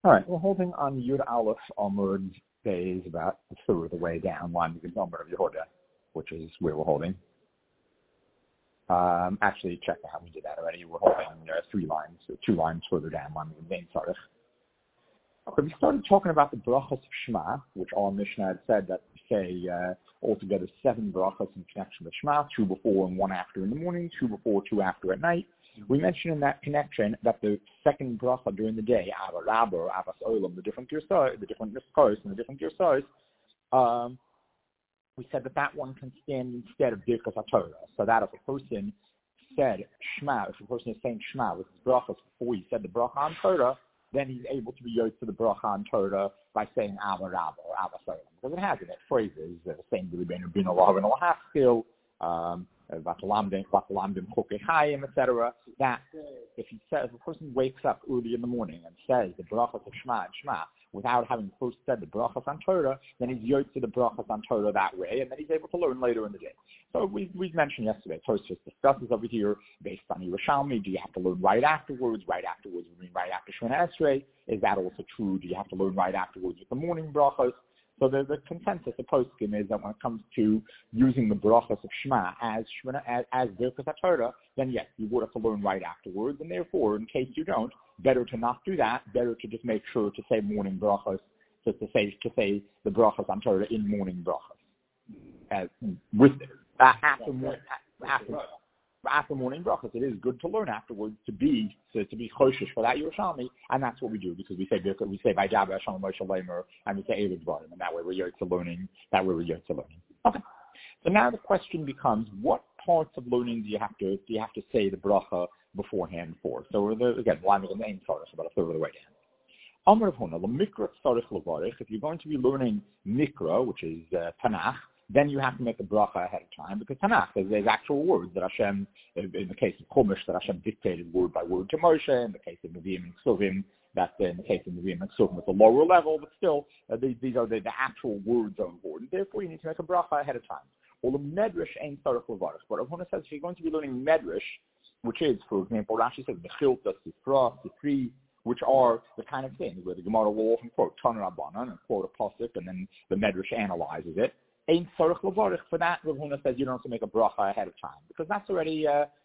All right, we're holding on Yud Aleph Amud Days about a third of the way down, line the number of Yehuda, which is where we're holding. Actually, check out how we did that already. We're holding 2 lines further down, line the main Sarich. Okay, we started talking about the brachas of Shema, which our Mishnah had said that we say altogether 7 brachas in connection with Shema, 2 before and 1 after in the morning, 2 before, 2 after at night. We mentioned in that connection that the second bracha during the day, Ava Rabba or Avas Olam, the different girsos, the different niskos and the different girsos, we said that one can stand instead of Birkas HaTorah. So that if a person said Shema, if a person is saying Shema with his brachas before he said the bracha on Torah, then he's able to be yod to the bracha on Torah by saying Ava Rabba or Avas Olam. Because it has in it phrases, the same with the Bin Allah and Al-Haskil, etc. That if a person wakes up early in the morning and says the brachas of Shema and Shema without having first said the brachas on Torah, then he's yod to the brachas on Torah that way, and then he's able to learn later in the day. So we mentioned yesterday, Tosfos discusses over here based on Yerushalmi. Do you have to learn right afterwards? Right afterwards, we mean right after Shemona Esrei. Is that also true? Do you have to learn right afterwards with the morning brachas? So the consensus of poskim is that when it comes to using the brachas of Shema as Birkas HaTorah, then yes, you would have to learn right afterwards, and therefore, in case you don't, better to not do that. Better to just make sure to say morning brachas, to say the brachas on Torah in morning brachas, after morning brachas. It is good to learn afterwards to be choshish for that Yerushalmi, and that's what we do because we say Vaydaber Hashem Moshe Leimer and we say Evid Dvarim, and that way we're yod to learning. Okay. So now the question becomes, what parts of learning do you have to say the bracha beforehand for? So again, line of the main Tzarech, about a third of the way down. Amar of Huna, L'Mikra Tzarech L'Varech. If you're going to be learning Mikra, which is Tanakh, then you have to make a bracha ahead of time, because Tanakh, there's actual words that Hashem, in the case of Chumash, that Hashem dictated word by word to Moshe. In the case of Nevi'im and Ksuvim, that's in the case of Nevi'im and Ksuvim, it's a lower level, but still, these are the actual words of the word. And therefore, you need to make a bracha ahead of time. Well, the Medrash ain't Tzarech L'Varech. But Rav Huna says if you're going to be learning Medrash, which is, for example, Rashi says Mechilta, Sifra, Sifri, which are the kind of things where the Gemara will often quote Tanur Rabbanan and quote a pasuk, and then the Medrash analyzes it. Ain't Tzarech L'Varech. For that, Rav Huna says you don't have to make a bracha ahead of time, because that's already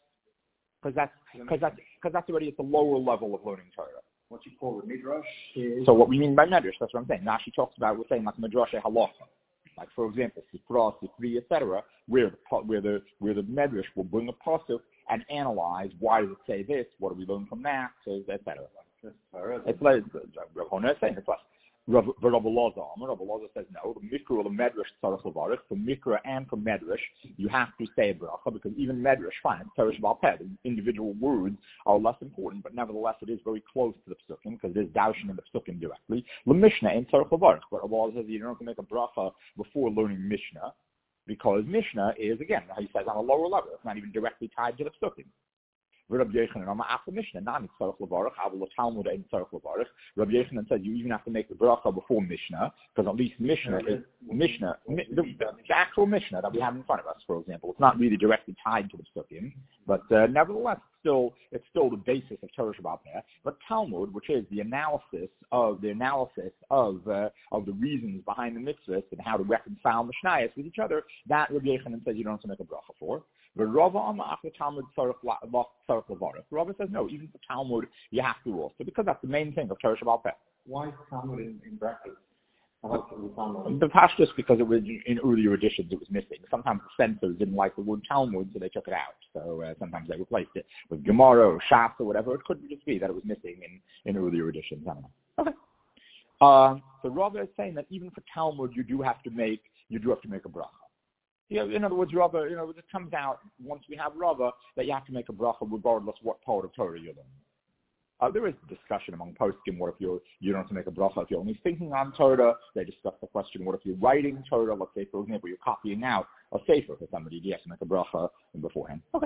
already at the lower level of learning Torah. What you call the midrash is. So what we mean by medrash, that's what I'm saying. Rashi talks about, we're saying like midrash halacha, like for example Sifra, Sifri, etc., where the medrash will bring a pasuk and analyze why does it say this, what do we learn from that, so etc. It's like Rav Huna is saying it's like. Rabbi Elazar says no. The Mikra or the Medrash Tzarech L'Varech. For Mikra and for Medrash, you have to say a bracha, because even Medrash, fine, it's Teresh Baal Peh. The individual words are less important, but nevertheless it is very close to the Psukim, because it is Daushin in the Psukim directly. The Mishnah and Tzarech L'Varech. But Elazar says you don't have to make a bracha before learning Mishnah, because Mishnah is, again, how he says, on a lower level. It's not even directly tied to the Psukim. Rabbi Yochanan says you even have to make the bracha before Mishnah, because at least Mishnah is the actual Mishnah that we have in front of us. For example, it's not really directly tied to the Psukim, but nevertheless, it's still the basis of Torah Shabbat there. But Talmud, which is the analysis of the reasons behind the mitzvahs and how to reconcile Mishnayos with each other, that Rabbi Yochanan says you don't have to make a bracha for. But Rava after Talmud Tzarech L'Varech. Rava says no, even for Talmud you have to also, because that's the main thing of Torah Shabbat Peh. Why is Talmud in brackets? The pashtus, because it was in earlier editions it was missing. Sometimes the censors didn't like the word Talmud, so they took it out. So sometimes they replaced it with Gemara or Shas or whatever. It could just be that it was missing in earlier editions. I don't know. Okay. So Rava is saying that even for Talmud you do have to make a bracha. In other words, Rava, it comes out once we have Rava that you have to make a bracha regardless what part of Torah you're learning. There is discussion among poskim. What if you don't have to make a bracha if you're only thinking on Torah? They discuss the question, what if you're writing Torah? Let's say, for example, you're copying out a sefer for somebody. Do you have to make a bracha beforehand? Okay.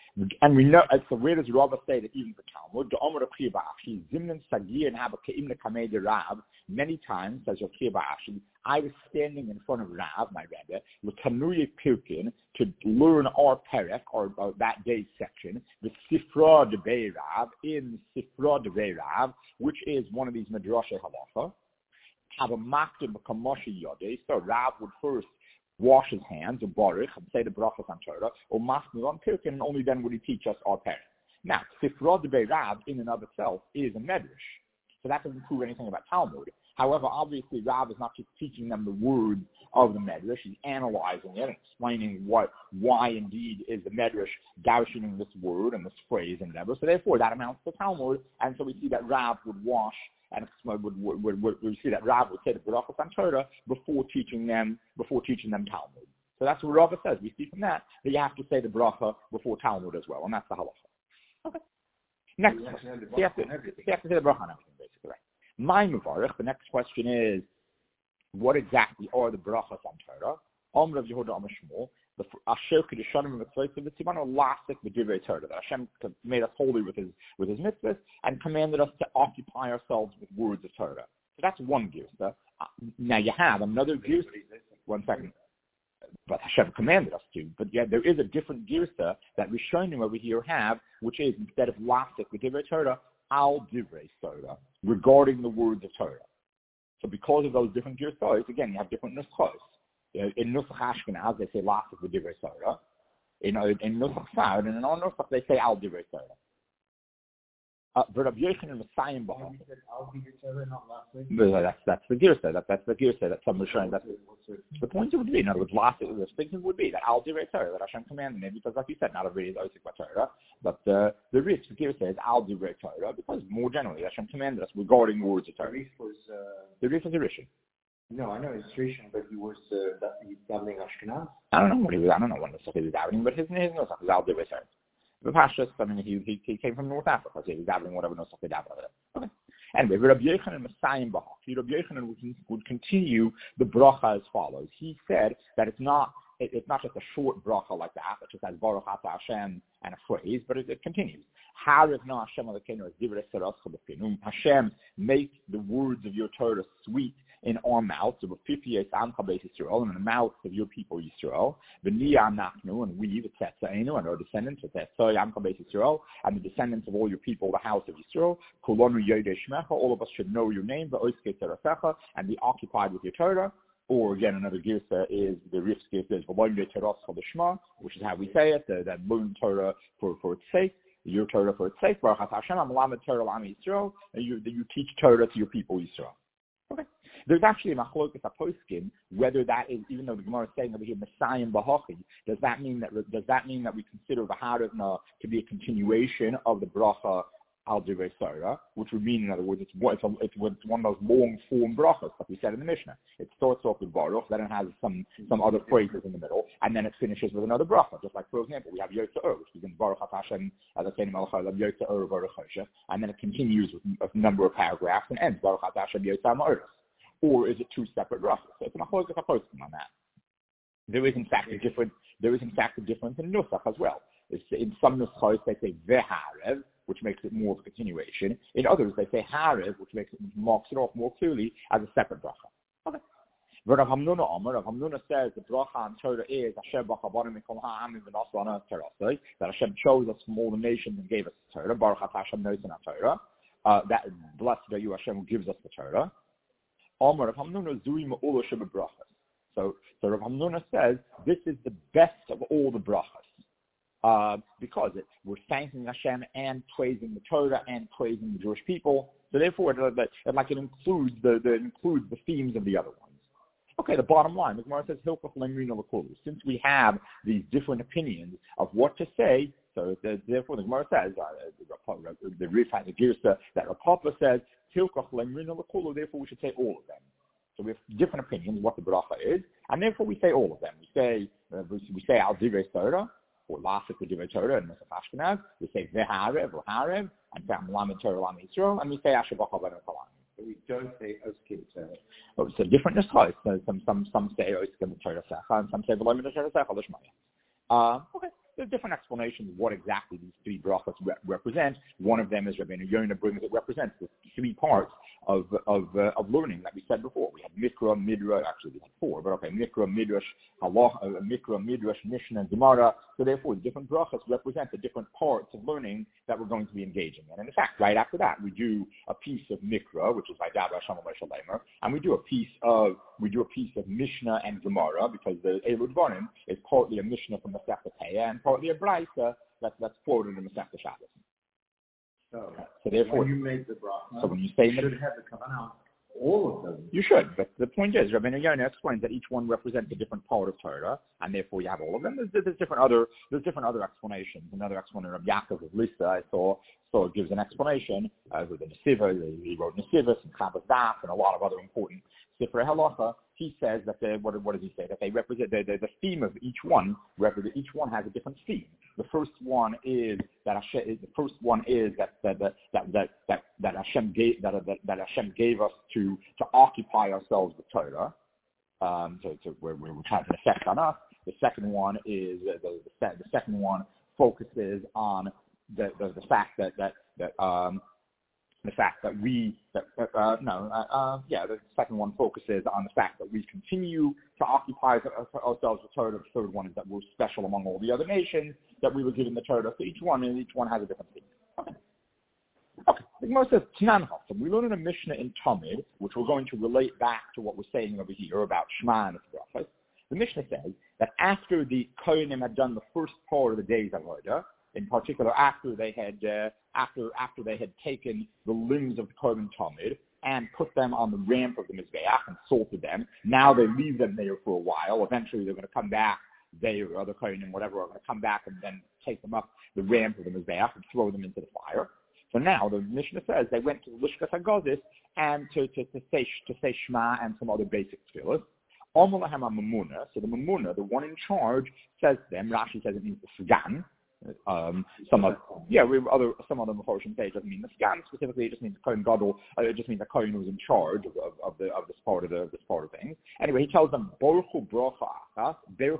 And we know, so where does Rava say that even for Talmud, the Omer of Chiyah Ba'ashi, Zimnan Sagir and Haba Ke'im Lekamei de Rav, many times, says Rav Chiyah Ba'ashi, I was standing in front of Rav, my Rebbe, L'Tanuye Pirkin, to learn our Perek, or that day's section, the Sifra de Bei Rav, in Sifra de Bei Rav, which is one of these Midrashe Halacha, have a Makdim Kamoshi Yodeh, so Rav would first wash his hands, or baruch, and say the brachas on Torah, or masnu on pirkin, and only then would he teach us our parents. Now, Sifra de Rav in and of itself is a medrash, so that doesn't prove anything about Talmud. However, obviously, Rav is not just teaching them the words of the medrash; he's analyzing it and explaining why indeed is the medrash darshaning this word and this phrase and whatever. So therefore, that amounts to Talmud, and so we see that Rav would wash. And we see that Rav would say the brachas on Torah before teaching them Talmud. So that's what Rav says. We see from that you have to say the bracha before Talmud as well, and that's the halacha. Okay. Next, so you have to say the bracha on everything, basically. Right. My Muvarech. The next question is, what exactly are the brachas on Torah? Om Rav Yehuda Am Shmuel. The Asher Kedushanim Mitzvot V'Tzivanu Lasik V'Divrei Torah. That Hashem made us holy with his mitzvahs and commanded us to occupy ourselves with words of Torah. So that's one girsa. Now you have another girsa. 1 second. But Hashem commanded us to. But yet there is a different girsa that Rishonim over here have, which is instead of Lasik V'Divrei Torah, Al Divrei Torah, regarding the words of Torah. So because of those different girsas, again, you have different nuschos. In Nusach Ashkenaz, they say Lasik V'Divrei Torah. In Nusach Sfard, and in all Nusach, they say Al Divrei Torah. But Rabbi Yochanan Messiah Baham. That's the girsa. That's the girsa that some Rishonim. The point would be, in other words, Lasik. The thinking would be that Al Divrei Torah, that Hashem commanded me, because like you said, not everybody is Osik Torah, but the girsa is Al Divrei Torah, because more generally, Hashem commanded us regarding words of Torah. The Rif is a Rishon. No, I know it's Rishon, but he was davening Ashkenaz. I don't know when he was davening, but his nusach is Al Divrei Torah. The Pashas, I mean, he came from North Africa, so he was davening whatever nusach he davened. Okay. Anyway, Rabbi Yochanan Messiah Bahach. Rabbi Yochanan would continue the bracha as follows. He said that it's not just a short bracha like that, it just has Baruch Atah Hashem and a phrase, but it continues. Hashem, make the words of your Torah sweet in our mouths, of 58 Amcha Beis Yisrael, and in the mouths of your people Yisrael, V'niyah Nachnu, and we, the Tetzainu, and our descendants, the Tetzai Amcha Beis Yisrael, and the descendants of all your people, the house of Yisrael, Kulonu Yodei Shmecha, all of us should know your name, V'oiskei Terasecha, and be occupied with your Torah. Or again, another girsa is the Rif's girsa is V'loimdei Teras Chadashma, which is how we say it, that learn Torah for its sake. Your Torah for its sake, Baruch Atah Hashem, Amalamed Torah L'Am Yisrael, and you teach Torah to your people Yisrael. Okay. There's actually a machlokas aposkim whether that is, even though the Gemara is saying over here Messiah Bahachi, does that mean that we consider the Harivna to be a continuation of the bracha Al Divrei Torah, which would mean, in other words, it's one of those long form brachas, like we said in the Mishnah. It starts off with Baruch, then it has some other phrases in the middle, and then it finishes with another bracha. Just like, for example, we have Yotze'er, which begins Baruch Atah Hashem, as I say in Melech HaOlam, Yotze'er Baruch Hashem, and then it continues with a number of paragraphs and ends Baruch Atah Hashem Yotze'er Ma'oros. Or is it two separate brachas? So it's a machlokas aposkim on that. There is in fact a difference in nusach as well. In some nuschos they say veharev, which makes it more of a continuation. In others they say harev, which marks it off more clearly as a separate bracha. Okay. Rav Hamnuna says the bracha on Torah is Hashem b'chabarim mikol ha'amim v'nosana Torah. That Hashem chose us from all the nations and gave us the Torah. Baruch Atah Hashem noisen Torah. That blessed are you, Hashem, who gives us the Torah. So Rav Hamnuna says this is the best of all the brachas because we're thanking Hashem and praising the Torah and praising the Jewish people. So therefore, it includes the themes of the other ones. Okay, the bottom line, the Gemara says since we have these different opinions of what to say. So therefore, the Gemara says the Rif has a girsa that Rav Papa says. Therefore, we should say all of them. So we have different opinions what the bracha is, and therefore we say all of them. We say Al Divrei Torah, or Lasik Divrei Torah in Nusach Ashkenaz. We say Veharev or Harev, and say Amalamed Torah L'Am Yisrael, and we say Asher B'Cha B'Nei Kolam. But we don't say Oskei Torah. Oh, so different nuschos. So some say Oskei Torah Secha, and some say V'loimdei Torah Secha L'Shmaya. Okay. There's different explanations of what exactly these three brachas represent. One of them is Rabbeinu Yonah brings, it represents the three parts of learning that we said before. We had Mikra, Midrash, actually we had four, but okay, Mikra, Midrash, Mikra, Midrash, Mishnah, and Gemara. So therefore, the different brachas represent the different parts of learning that we're going to be engaging in. And in fact, right after that, we do a piece of Mikra, which is by Dabar Hashem Leimer, and we do a piece of Mishnah and Gemara, because the Elul Dvarim is partly a Mishnah from the Masechta Peah and partly a Brisa that's quoted in the Masechta Shabbos. So therefore, when you make the bracha, so when you say you should have the kavanah, all of them. You should, but the point is, Rabbeinu Yonah explains that each one represents a different part of Torah, and therefore you have all of them. There's different other explanations. Another explanation of Yaakov of Lisa, I saw it gives an explanation with the Nesiva. He wrote Nesivas and Chabas Das and a lot of other important Sifrei Halacha. He says that what does he say? That they represent the theme of each one. Each one has a different theme. The first one is that Hashem gave us to occupy ourselves with Torah. We're trying to effect on us. The second one is the second one focuses on the fact that the second one focuses on the fact that we continue to occupy ourselves with Torah. The third one is that we're special among all the other nations, that we were given the Torah. So each one has a different theme. Okay. The Gemara says, we learn in a Mishnah in Talmud, which we're going to relate back to what we're saying over here about Shema and its brachas. The Mishnah says that after the Kohanim had done the first part of the days of Avodah, in particular after they had taken the limbs of the Korban Talmud and put them on the ramp of the Mizbeach and salted them, now they leave them there for a while. Eventually they're going to come back, they or other Kohanim, whatever, are going to come back and then take them up the ramp of the Mizbeach and throw them into the fire. So now the Mishnah says they went to the Lishkas HaGazis and to say Shema and some other basic tefillas. Omalahem Mamuna, so the Mamuna, the one in charge, says to them, Rashi says it means the Sgan. Some other Mephoshim say it doesn't mean the Sgan specifically, it just means the Kohen Gadol, it just means the Kohen who's in charge of this part of things. Anyway, he tells them, Baruchu Bracha Achas,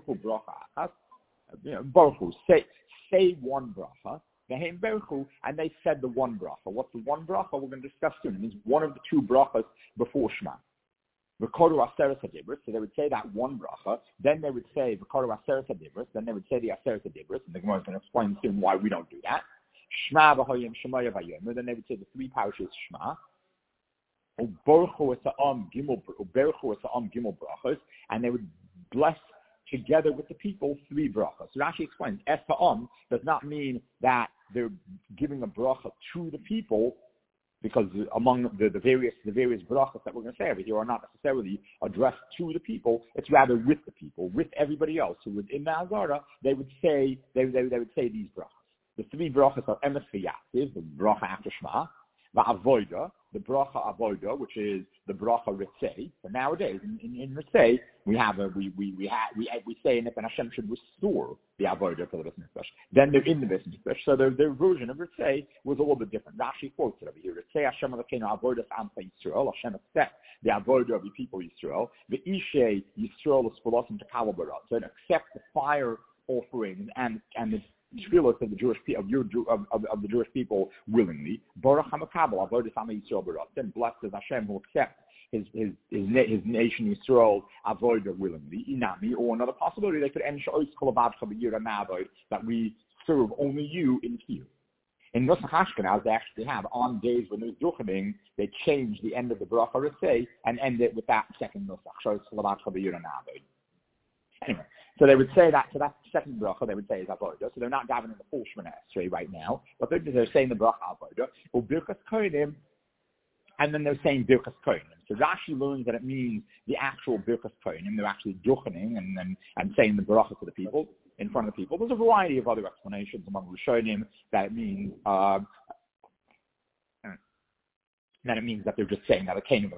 Baruchu, say one bracha, and they said the one bracha. What's the one bracha? We're going to discuss soon. It means one of the two brachas before Shema. V'koru Aseret HaDibros, so they would say that one bracha, then they would say V'koru Aseret HaDibros, then they would say the Aseret HaDibros, and the Gemara is going to explain soon why we don't do that. Shema V'hoyim Shemaya Vayomer, then they would say the three parashas Shema. U'Baruchu Esa'am Gimel brachos, and they would bless together with the people three brachas. So Rashi explains, Esa'am does not mean that they're giving a bracha to the people, because among the various brachas that we're going to say over here are not necessarily addressed to the people. It's rather with the people, with everybody else who was in the Azara. They would say these brachas. The three brachas are Emes V'Yasiv, the bracha after Shema, Va'avoda, the bracha avoda, which is the bracha ritzei. So nowadays in ritzei we say in it that Hashem should restore the avoda for the Beit Mikdash. Then they're in the Beit Mikdash, so their version of ritzei was a little bit different. Rashi quotes it over here. Ritzei Hashem Elokeinu avodas amcha Yisrael. Hashem accepts the avoda of the people Yisrael. The Ishe Yisrael is spolosim to kalabarat. So accept the fire offerings and the tefillos of the Jewish people willingly. Baruch HaMakabel avodas Am Yisrael barat. Then blessed is Hashem who accepts his nation Yisrael avodah willingly. Inami, or another possibility, they could end that we serve only you in here. In Nusach Ashkenaz, they actually have, on days when there's duchening, they change the end of the bracha ritzei and end it with that second Nusach. Anyway, so they would say that, so that second bracha they would say is avodah. So they're not davening the full Shemona Esrei right now, but they're saying the bracha avodah, or birkas kohenim, and then they're saying birkas kohenim. So Rashi learns that it means the actual birkas kohenim. They're actually duchening and saying the bracha to the people, in front of the people. There's a variety of other explanations among Rishonim that it means that they're just saying that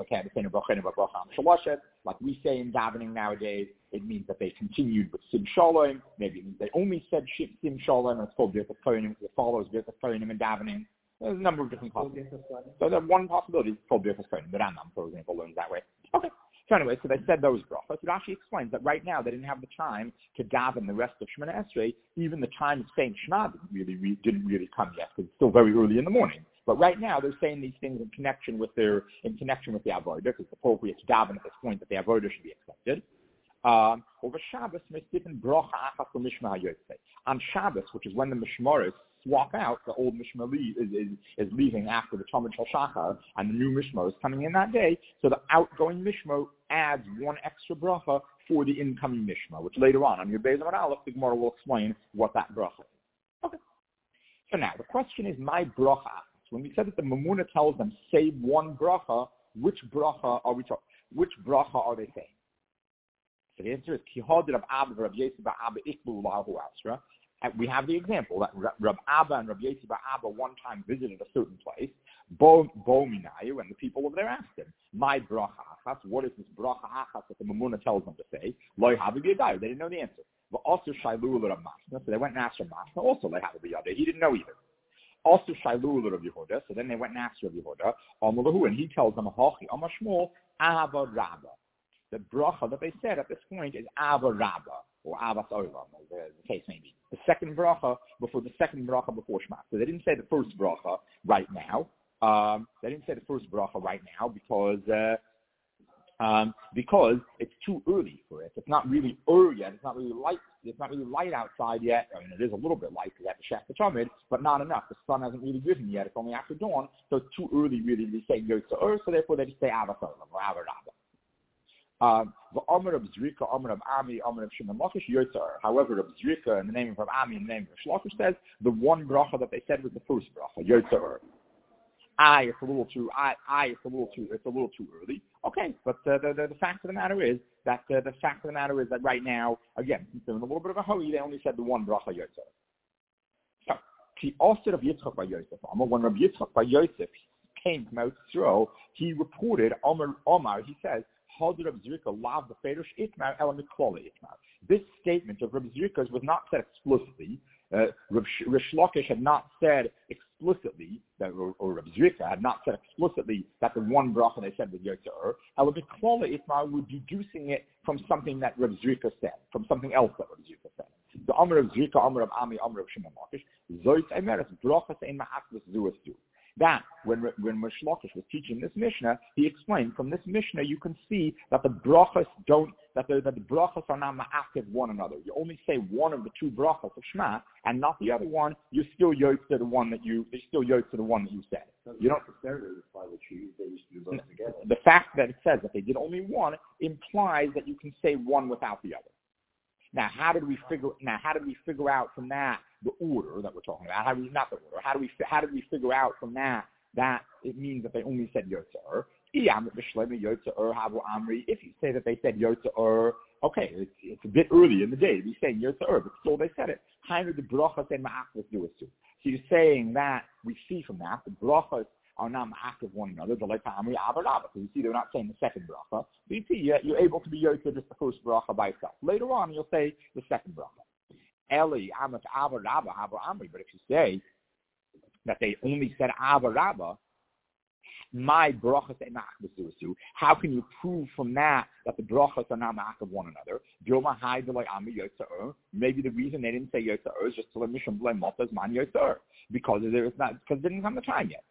like we say in davening nowadays. It means that they continued with Sim Shalom. Maybe it means they only said Sim Shalom, and it's called Birkas Kohanim because it follows Birkas Kohanim in davening. There's a number of different possibilities. So that one possibility is called Birkas Kohanim. The Rambam, for example, learns that way. Okay. So anyway, so they said those brachos. It actually explains that right now they didn't have the time to daven the rest of Shemona Esrei. Even the time of saying Shema didn't really come yet because it's still very early in the morning. But right now they're saying these things in connection with the avodah, because it's appropriate to daven at this point that the avodah should be accepted. Over Shabbos, on Shabbos, which is when the Mishmaros swap out, the old Mishmar is leaving after the Talmud Shal Shachar, and the new Mishmar is coming in that day. So the outgoing Mishmar adds one extra bracha for the incoming Mishmar, which later on your Beis Amud Aleph, the Gemara will explain what that bracha is. Okay. So now the question is, my bracha. When we said that the Mamuna tells them say one bracha, which bracha are we talking? Which bracha are they saying? So the answer is Kihod Rab Abba Rab Yesi Bar Abba Ikbu Lahu Asra. And we have the example that Rab Abba and Rab Yesi Bar Abba one time visited a certain place. Bo Minayu, and the people over there asked him, my bracha achas, what is this bracha achas that the Mamuna tells them to say? Loi Havi B'Yadayu. They didn't know the answer. But also Shailu Rab Masna, so they went and asked Rab Masna, also Loi Havi B'Yadayu. He didn't know either. Also Shailu Rab Yehuda, so then they went and asked Rab Yehuda, Amalahu, and he tells them, Hachi Amashmol Ava Rabba. The bracha that they said at this point is Ava Rabba, or Avas Olam, as the case may be. The second bracha before Shema. So they didn't say the first bracha right now. They didn't say the first bracha right now because it's too early for it. It's not really early yet. It's not really light. It's not really light outside yet. I mean, it is a little bit light because at the Shech Tamid, but not enough. The sun hasn't really risen yet. It's only after dawn, so it's too early really to say Yotzer. So therefore they just say Avas Olam or Ava Rabba. The Amr of Zrika, Amr of Ami, Amr of Shimon Lakish, Yotzer. However, of Zrika in the name of Ami and the name of Shlakish says the one bracha that they said was the first bracha, Yotzer. It's a little too early. Okay, but the fact of the matter is that right now, again, since they're in a little bit of a hurry, they only said the one bracha Yotzer. So, he also of Yitzchak by Yosef. When Rabbi Yitzchak by Yosef came from Mount Yisrael, he reported Omar. He says, this statement of Rabbi Zrika's was not said explicitly. Rish Lakish had not said explicitly, or Rabbi Zrika had not said explicitly that the one bracha they said was Yotzer. However, Klola Itmar was deducing it from something that Rabbi Zrika said, from something else that Rabbi Zrika said. The Amr of Zrika, Amr of Ami, Amr of Shimon Lakish, Zoyt Emeres, brachas ein ma'aklis zuasu. That, when Rish Lakish was teaching this Mishnah, he explained from this Mishnah you can see that the brachas that the brachas are not ma'akiv one another. You only say one of the two brachas of Shema and not the other one. You still yotze to the one that you said. You don't necessarily imply that they used to do both together. The fact that it says that they did only one implies that you can say one without the other. Now, how did we figure out from that the order that we're talking about? How did we figure out from that it means that they only said Yotzer? If you say that they said Yotzer, okay, it's a bit early in the day to be saying Yotzer, but still they said it. So you're saying that we see from that the brachas are not ma'akiv one another. They're like Amri Avarabba. So you see they're not saying the second bracha. So you see you're able to be Yotzer just the first bracha by itself. Later on you'll say the second bracha. Eli Amat Avarabba Havar Amri. But if you say that they only said Avarabba, my brachas ain't ma'akiv. How can you prove from that the brachas are not ma'akiv one another? Maybe the reason they didn't say Yotzer is just to let Mishum blame Motas Man Yotzer because they didn't come the time yet.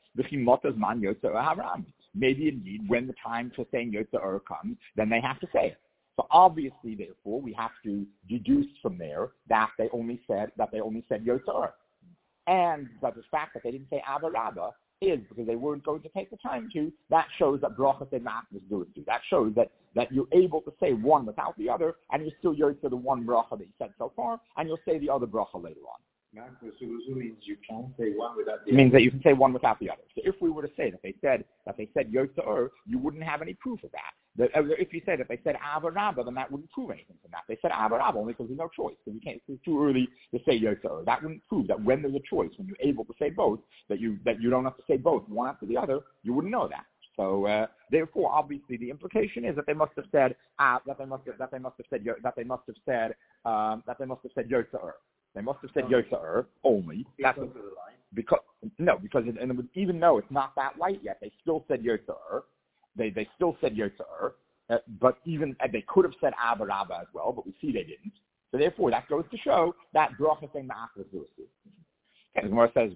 Maybe indeed when the time for saying Yotzer comes, then they have to say it. So obviously, therefore, we have to deduce from there that they only said Yotzer, and that the fact that they didn't say Avarabba is because they weren't going to take the time to. That shows that brachas and ma'akiv do it too. That shows that you're able to say one without the other, and you're still Yotzer the one bracha that you said so far, and you'll say the other bracha later on. Means you can't say one without the other. It means that you can say one without the other. So if we were to say that they said Yotzer, you wouldn't have any proof of that. If you say that they said Avarabba, then that wouldn't prove anything from that. They said Avarabba only because there's no choice. Because it's too early to say Yotzer. That wouldn't prove that when there's a choice, when you're able to say both, that you don't have to say both one after the other. You wouldn't know that. So therefore, obviously, the implication is that they must have said Yotzer. They must have said Yotzer only. Because even though it's not that light yet, they still said Yotzer. They still said Yotzer, but even they could have said Abba Rabba as well, but we see they didn't. So therefore, that goes to show that brachas ain't ma'achas zuasu. And the Gemara says,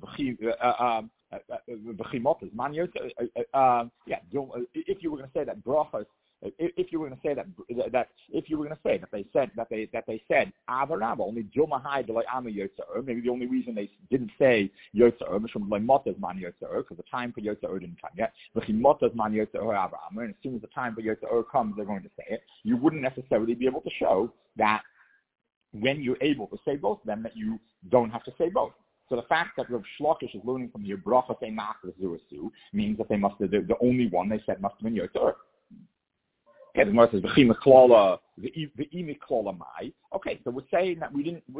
if you were going to say that brachas, if you were going to say that they said Ava Rabba, only Dilma Hai Delay Ama Yotzer, maybe the only reason they didn't say Yotzer, Mishum Lemotas Man Yotzer, because the time for Yotzer didn't come yet. V'chimotas Man Yotzer Ava Ama, and as soon as the time for Yotzer comes, they're going to say it. You wouldn't necessarily be able to show that when you're able to say both of them, that you don't have to say both. So the fact that Rav Shlokish is learning from your bracha say ma'achas zuasu means that they must have, the only one they said must have been Yotzer. Okay, the Gemara says the mai. Okay, so we're saying that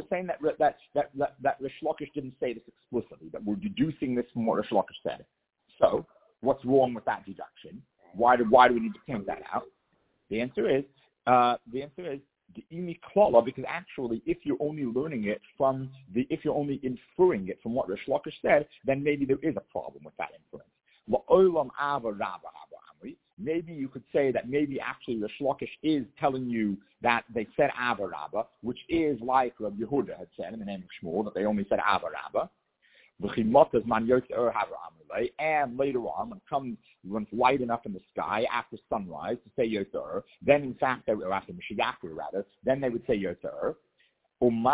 Rav Shlokish didn't say this explicitly, that we're deducing this from what Rav Shlokish said. So what's wrong with that deduction? Why do we need to point that out? The answer is the imi klala, because actually, if you're only learning it if you're only inferring it from what Rish Lakish said, then maybe there is a problem with that inference. Maybe you could say that maybe actually Rish Lakish is telling you that they said Ava Rabba, which is like Rabbi Yehuda had said in the name of Shmuel, that they only said Ava Rabba. And later on, when it's light enough in the sky after sunrise to say Yotzer, then in fact, or after Mashiach rather, then they would say Yotzer. So in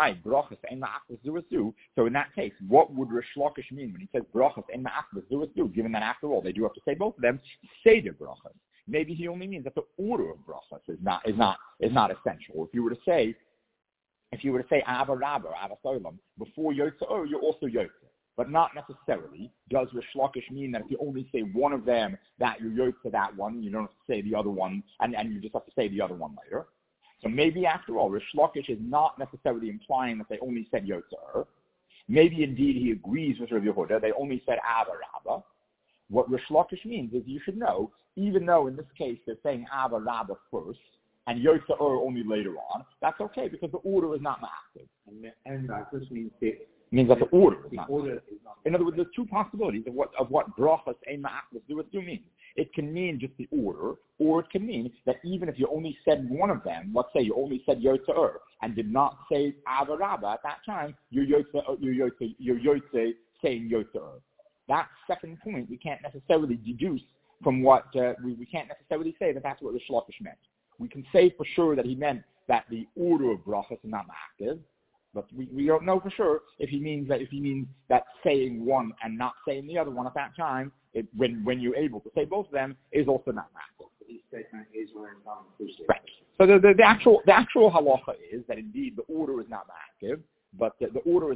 that case, what would Rish Lakish mean when he says brachas en ma'achas zuasu? Given that after all they do have to say both of them, say the brachas. Maybe he only means that the order of brachas is not essential. If you were to say Ava Rabba or Ava Solam before Yotzer, you're also Yotzer. But not necessarily does Rish Lakish mean that if you only say one of them, that you're yoked to that one, you don't have to say the other one, and you just have to say the other one later. So maybe after all, Rish Lakish is not necessarily implying that they only said Yotzer. Maybe indeed he agrees with Rabbi Yehuda, they only said Ava Rabba. What Rish Lakish means is you should know, even though in this case they're saying Ava Rabba first, and Yotzer only later on, that's okay because the order is not ma'active. And that just means that the order is not. In other words, there's two possibilities of what brachas ein ma'achas zuasu means. It can mean just the order, or it can mean that even if you only said one of them, let's say you only said Yotzer and did not say Ava Rabba at that time, you're Yotzer saying Yotzer. That second point we can't necessarily deduce from what we can't necessarily say that that's what the Rish Lakish meant. We can say for sure that he meant that the order of brachas is not ma'achas. But we don't know for sure if he means that saying one and not saying the other one at that time, when you're able to say both of them, is also not massive. Right. So the actual halacha is that indeed the order is not massive, but whether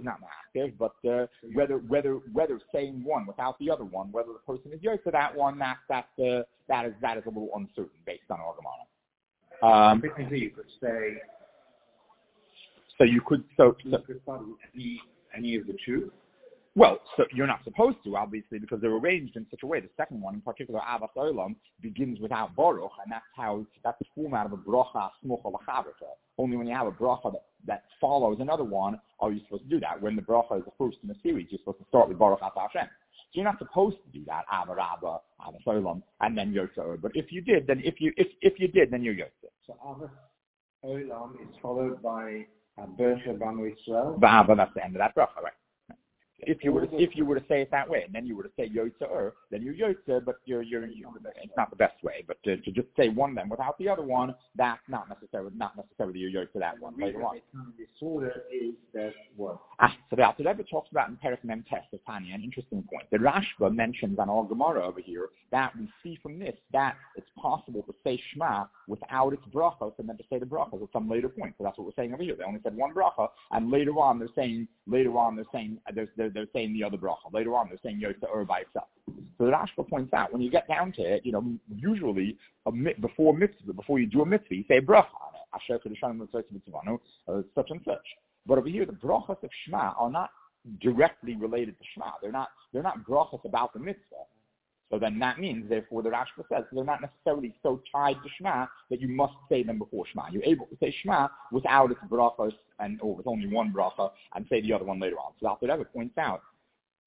saying one without the other one, whether the person is yoked to that one, that is a little uncertain based on our Gemara. Technically, you could say. So you could any of the two? Well, so you're not supposed to, obviously, because they're arranged in such a way. The second one, in particular, Avas Olam, begins without Baruch, and that's the format of a bracha smucha l'chavrita. Only when you have a bracha that follows another one are you supposed to do that. When the bracha is the first in a series, you're supposed to start with Baruch Atah Hashem. So you're not supposed to do that, Ava Rabba, Avas Olam, and then Yotzer. But if you did, then if you did, then you're Yotzer. So Avas Olam is followed by Bersha Banu Yisrael. But that's the end of that bracha, right? If you were to say it that way, and then you were to say Yotzer, then you're Yotzer, but it's not the best way. But to just say one of them without the other one, that's not necessarily you're Yotzer that one later on. The disorder is that what? So the Alter Rebbe talks about in Peres Mem Tes of Tanya an interesting point. The Rashba mentions on our Gemara over here that we see from this that it's possible to say Shema without its brachos and then to say the brachos at some later point. So that's what we're saying over here. They only said one bracha, and later on they're saying they're saying the other bracha. Later on, they're saying Yotzer by itself. So the Rashba points out, when you get down to it, usually before you do a mitzvah, you say a bracha on it. Asher Kedushanim L'Tzos such and such. But over here, the brachas of Shema are not directly related to Shema. They're not brachas about the mitzvah. So then that means, therefore, the Rashba says they're not necessarily so tied to Shema that you must say them before Shema. You're able to say Shema without its brachas or with only one bracha and say the other one later on. So Alter Rebbe points out,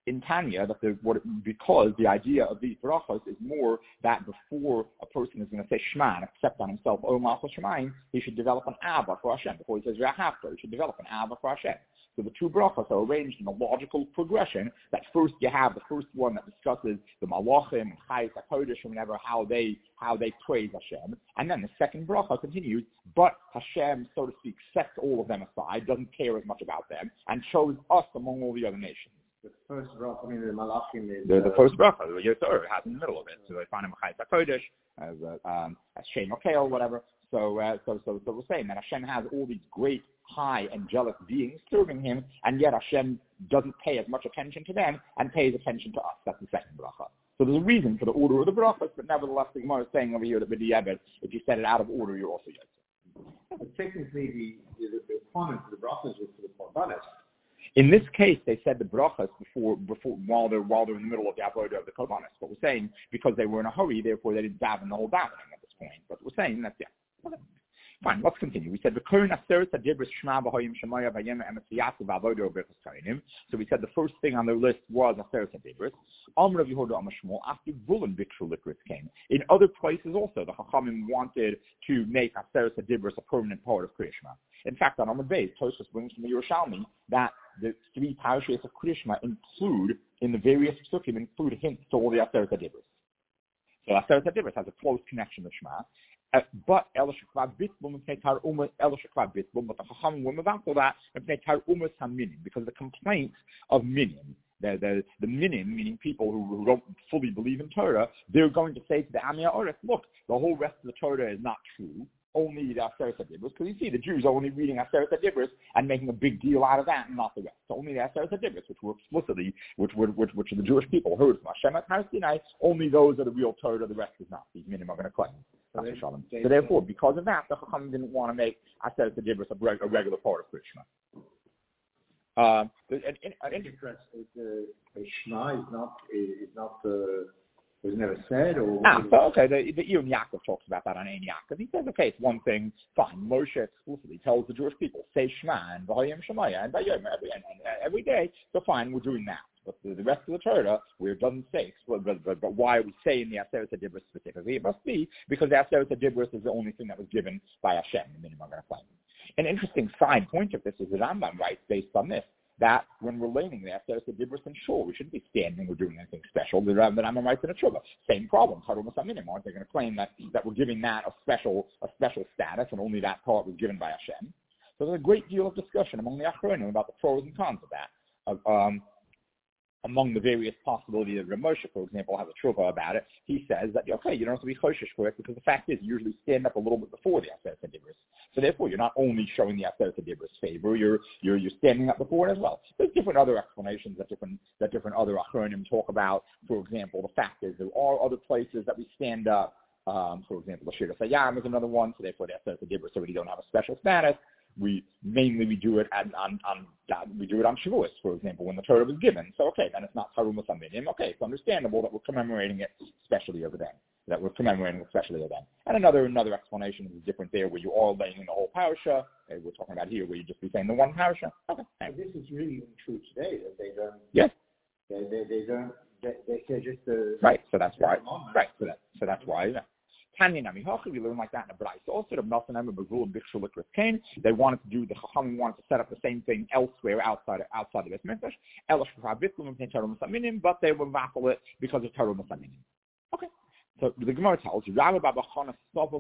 in Tanya because the idea of these brachos is more that before a person is going to say Shema and accept on himself O Malchus Shemayim, he should develop an Abba for Hashem. Before he says Yahafter, he should develop an Abba for Hashem. So the two brachos are arranged in a logical progression. That first you have the first one that discusses the Malachim and Chayes HaKodesh and whatever, how they praise Hashem, and then the second bracha continues. But Hashem, so to speak, sets all of them aside, doesn't care as much about them, and chose us among all the other nations. The first bracha, I mean, the Malachim is... The first bracha, the Yotor, has in the middle of it. So they find him Chayes HaKodesh, as Shem Okel, whatever. So we're saying that Hashem has all these great, high, angelic beings serving him, and yet Hashem doesn't pay as much attention to them and pays attention to us. That's the second bracha. So there's a reason for the order of the brachas, but nevertheless, the Gemara is saying over here that b'di'evet, if you set it out of order, you're also Yotzer. But technically, the requirement for the brachas was for the korbanos. In this case, they said the brachas before while they're in the middle of the avodah of the korbanos. But we're saying because they were in a hurry, therefore they didn't daven the whole davening at this point. But we're saying that's okay. Fine, let's continue. We said the Kohen Aseret Adibris Shema B'Hoyim Shemaya V'Yem Emetziyasu V'Avodah U'Berchos Kohanim. So we said the first thing on their list was Aseret Adibris. Amr of Yehuda Amar Shmuel after Bulan Bikshul Likris came. In other places also, the Chachamim wanted to make Aseret Adibris a permanent part of Kriya Shema. In fact, on Amud Beis, Tosfos brings from the Yerushalmi that the three parashas of Kriya Shema include, in the various psukim, include hints to all the Aseret Adibris. So Aseret Adibris has a close connection with Shema. But the Chachamim were mevakol that because the complaints of minim, the minim, meaning people who don't fully believe in Torah, they're going to say to the Amiyah Orech, look, the whole rest of the Torah is not true. Only the Aseret HaDibros, because you see the Jews are only reading Aseret HaDibros and making a big deal out of that and not the rest. So only the Aseret HaDibros, which were explicitly, which the Jewish people heard from Hashem at Har Sinai, only those are the real Torah, the rest is not. These minim are going to claim. So therefore, because of that, the Chachamim didn't want to make Aseret HaDibros a regular part of Krishna. Shema was never said, or... Okay, the Iyun Yaakov talks about that on Ein Yaakov. He says, okay, it's one thing, fine, Moshe explicitly tells the Jewish people, say Shema, and V'Hayim Shemaya, and V'Yom every day, so fine, we're doing that. But the rest of the Torah, where it doesn't say, but why are we saying the Aseret HaDibros specifically? It must be because the Aseret HaDibros is the only thing that was given by Hashem, the minimum I'm going to claim. An interesting side point of this is that Rambam writes, based on this, that when we're learning the Aseret HaDibros, and sure, we shouldn't be standing or doing anything special. The Rambam writes in a Tshuva. Same problem. Aren't they going to claim that we're giving that a special status, and only that part was given by Hashem? So there's a great deal of discussion among the Achronim about the pros and cons of that. Among the various possibilities, Rav Moshe, for example, has a Tshuva about it. He says that, okay, you don't have to be choshesh for it because the fact is you usually stand up a little bit before the Aseret HaDibros. So therefore, you're not only showing the Aseret HaDibros favor, you're standing up before it as well. There's different other explanations that different other Achronim talk about. For example, the fact is there are other places that we stand up. For example, the Shir Sayam is another one. So therefore, the Aseret HaDibros already don't have a special status. We do it on Shavuos, for example, when the Torah was given. So okay, then it's not Tarumas Aminim. Okay, it's understandable that we're commemorating it especially over then. And another explanation is different there, where you are laying in the whole parasha. We're talking about here, where you just be saying the one parasha. Okay. But this is really true today that they don't. Yes. They don't. They're just. Right. So that's why. Right. So that's why. Yeah. We learn like that in the Brais. Also, they wanted to do, the Chachamim wanted to set up the same thing elsewhere outside the Beit Mikdash, but they were vassal it because of Torah Masaminim. Okay. So the Gemara tells you, Rabbi Baba Chana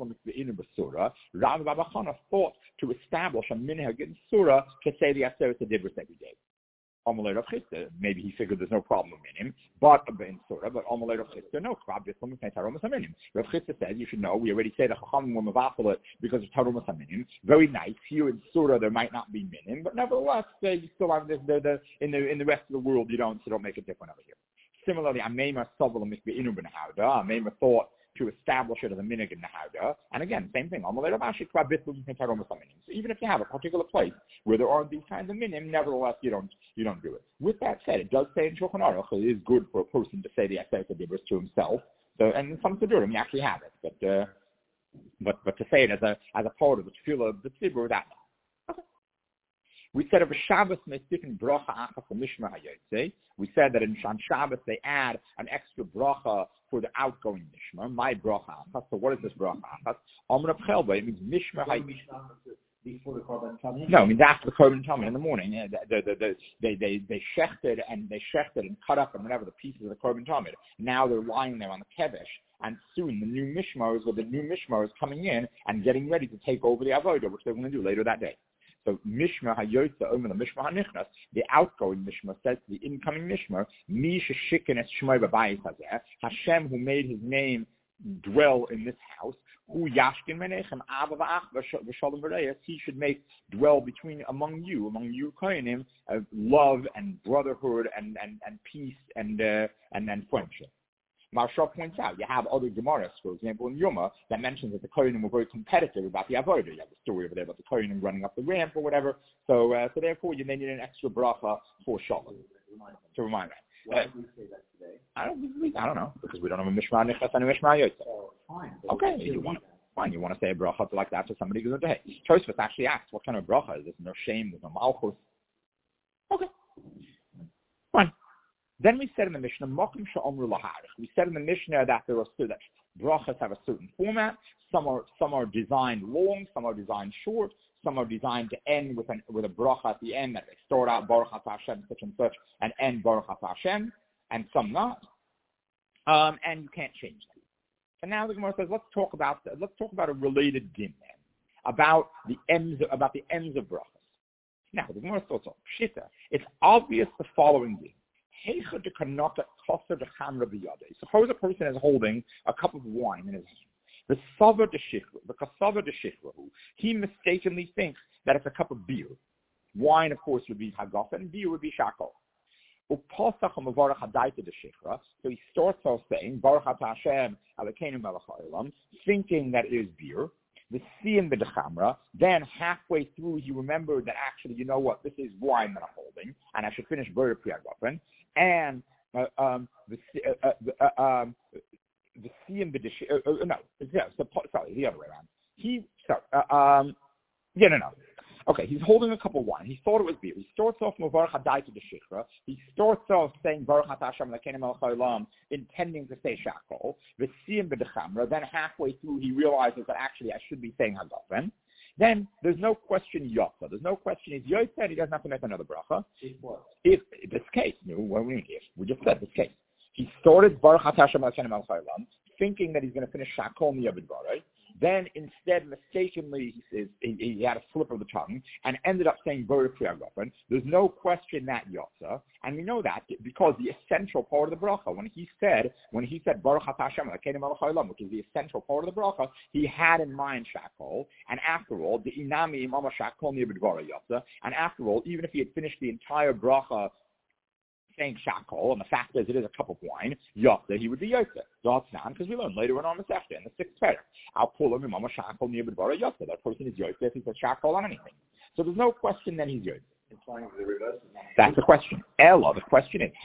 thought to establish a minhag in Surah to say the Aseret HaDibros every day. Maybe he figured there's no problem with him, but in Surah, but Amalei Rav Chisda, no, Rav Chisda said, you should know, we already say the Chachamim were mevafel it because of Torah Masaminim. Very nice. Here in Surah there might not be minim, but nevertheless, you still have this, in the rest of the world you don't make it different over here. Similarly, Amema thought to establish it as a minig in the Hauda. And again, same thing. So even if you have a particular place where there are these kinds of minim, nevertheless you don't do it. With that said, it does say in Shulchan Aruch it is good for a person to say the Aseret HaDibros to himself. So, and in some Sidurim you actually have it, but to say it as a part of the tefillah of the tzibur, that. Okay. We said of a Shabbos Mestifin Bracha Achas Mishmar Hayotze. We said that on Shabbos they add an extra bracha for the outgoing Mishmar. My Bracha Achas. So what is this Bracha Achas? Amr Chelba. It means Mishmar Hayotze. Before the Korban Tamid? No, I mean after the Korban Tamid in the morning. They shechted and cut up and whatever the pieces of the Korban Tamid. Now they're lying there on the Kevesh, and soon the new Mishmar is coming in and getting ready to take over the Avodah, which they're going to do later that day. So Mishmar Hayotze Omer the Mishmar Hanichnas, the outgoing Mishmar says to the incoming Mishmar, Mi Sheshiken Es Shmoi B'Bayis Hazeh, Hashem who made his name dwell in this house, Hu Yashkin Menechem Ava V'Ach V'Shalom V'Reyes, he should make dwell among you Kohanim, love and brotherhood and peace and friendship. Maharsha points out, you have other Gemaras, for example, in Yoma, that mentions that the Kohanim were very competitive about the Avodah. You have the story over there about the Kohanim running up the ramp or whatever. So therefore, you may need an extra bracha for Shalom to remind that. Why do we say that today? I don't know, because we don't have a Mishmar Nichas and a Mishmar Yotze. Oh, fine. Okay, you want to say a bracha like that to somebody who's hey. Tosfos actually asks, what kind of bracha is this? No shame, there's no malchus. Okay, fine. Then we said in the Mishnah, Mokim Sha'omru Laharich. We said in the Mishnah that there are that brachas have a certain format. Some are designed long, some are designed short, some are designed to end with a bracha at the end that they start out Baruch Atah Hashem such and such and end Baruch Atah Hashem, and some not. And you can't change them. And now the Gemara says, let's talk about a related din then, about the ends of brachas. Now the Gemara starts off Pshita. It's obvious the following din. Suppose a person is holding a cup of wine in his hand. The kasava de shifrahu, he mistakenly thinks that it's a cup of beer. Wine, of course, would be hagaf, and beer would be shakol. So he starts off saying, Baruch Atah Hashem, Elokeinu melech haolam, thinking that it is beer. The siyum b'dechamra. Then halfway through, he remembered that actually, you know what, this is wine that I'm holding, and I should finish B'er Priyagofen. And the siyum sorry, the other way around. Okay, he's holding a cup of wine. He thought it was beer. He starts off Mavarach Hadaita de Shikra. He starts off saying Baruch Atah Hashem Elokeinu melech haolam, intending to say Shakol. V'siyum b'dechamra. Then halfway through, he realizes that actually I should be saying Hagafen. Then there's no question Yotza. There's no question he's Yotza. He doesn't have to make another bracha. If this case, we just said this case. He started Baruch Atah Hashem Elokeinu melech haolam, thinking that he's going to finish Shakol Miyavad Baray. Then instead, mistakenly, he had a slip of the tongue and ended up saying B'er Priyagofen. There's no question that Yotza, and we know that because the essential part of the bracha, when he said Baruch Atah Hashem Elokeinu melech haolam, which is the essential part of the bracha, he had in mind Shakol, and after all, the Inami Imama Shakol Miyavad Baray Yotza, and after all, even if he had finished the entire bracha saying Shakol, and the fact is it is a cup of wine, Yotze, he would be Yotze. Zotznan, because we learn later on the Masechta in the sixth paragraph. I'll pull him Imama Shakol Niyabed Bara Yotze. That person is Yotze if he says Shakol on anything. So there's no question then he's Yotze. That's the question. Ella, the question is,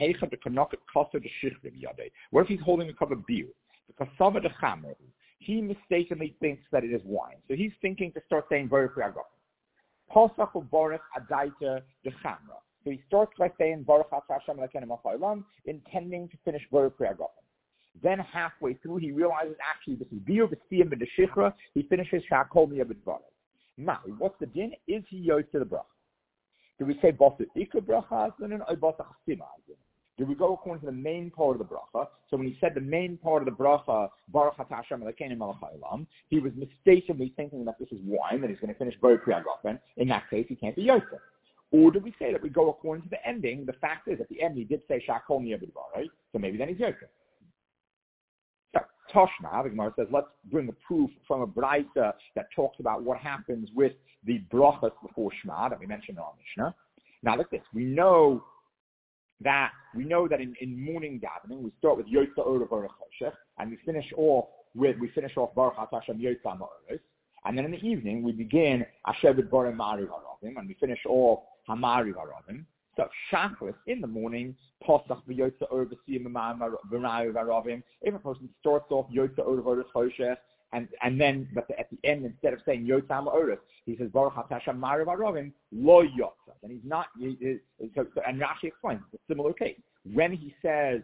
what if he's holding a cup of beer? The kasava de chamer, he mistakenly thinks that it is wine. So he's thinking to start saying B'er Priyagofen. Pasach of Baruch Adaita de Chamra. So he starts by saying Baruch Atah Hashem Elokeinu melech haolam, intending to finish B'er Priyagofen. Then halfway through, he realizes actually this is beer v'siyum b'deshikra. He finishes Shakol Miyavad Baray. Now, what's the din? Is he Yotze the bracha? Do we say Basa Ikar bracha azanin or Basa Chasima azanin? Do we go according to the main part of the bracha? So when he said the main part of the bracha, Baruch Atah Hashem Elokeinu melech haolam, he was mistakenly thinking that this is wine, that he's going to finish B'er Priyagofen. In that case, he can't be Yotze. Or do we say that we go according to the ending? The fact is, at the end, he did say Shakol Miyavad Baray, so maybe then he's Yotze. So, Toshma, the Gemara says, let's bring a proof from a Braisa that talks about what happens with the brachas before Shema that we mentioned in our Mishnah. Now, look at this. We know that in morning davening we start with Yotze Orah V'Orah Choshech, and we finish off Baruch Atah Hashem Yotze Ha'Ma'oros, and then in the evening we begin Asher B'Dvarim Ma'ariv Haravim, and we finish off Hamariv Haravim. So Shacharis in the morning, Pasach v'Yotze Orah V'Siyum V'Ma'ariv Haravim. If a person starts off Yotze Orah V'Orah Choshech and then, but at the end, instead of saying Yotam Oris, he says Baruch Atah Hashem Ma'ariv Aravim Lo Yotza. And he's not. And Rashi explains it's a similar case when he says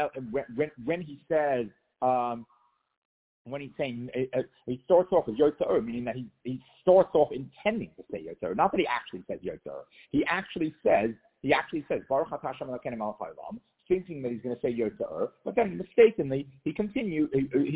when he's saying he starts off with Yotzer, meaning that he starts off intending to say Yotzer, not that he actually says Yotzer. He actually says Baruch Atah Hashem Elokeinu Melech Haolam, thinking that he's going to say Yotzer, but then mistakenly he continues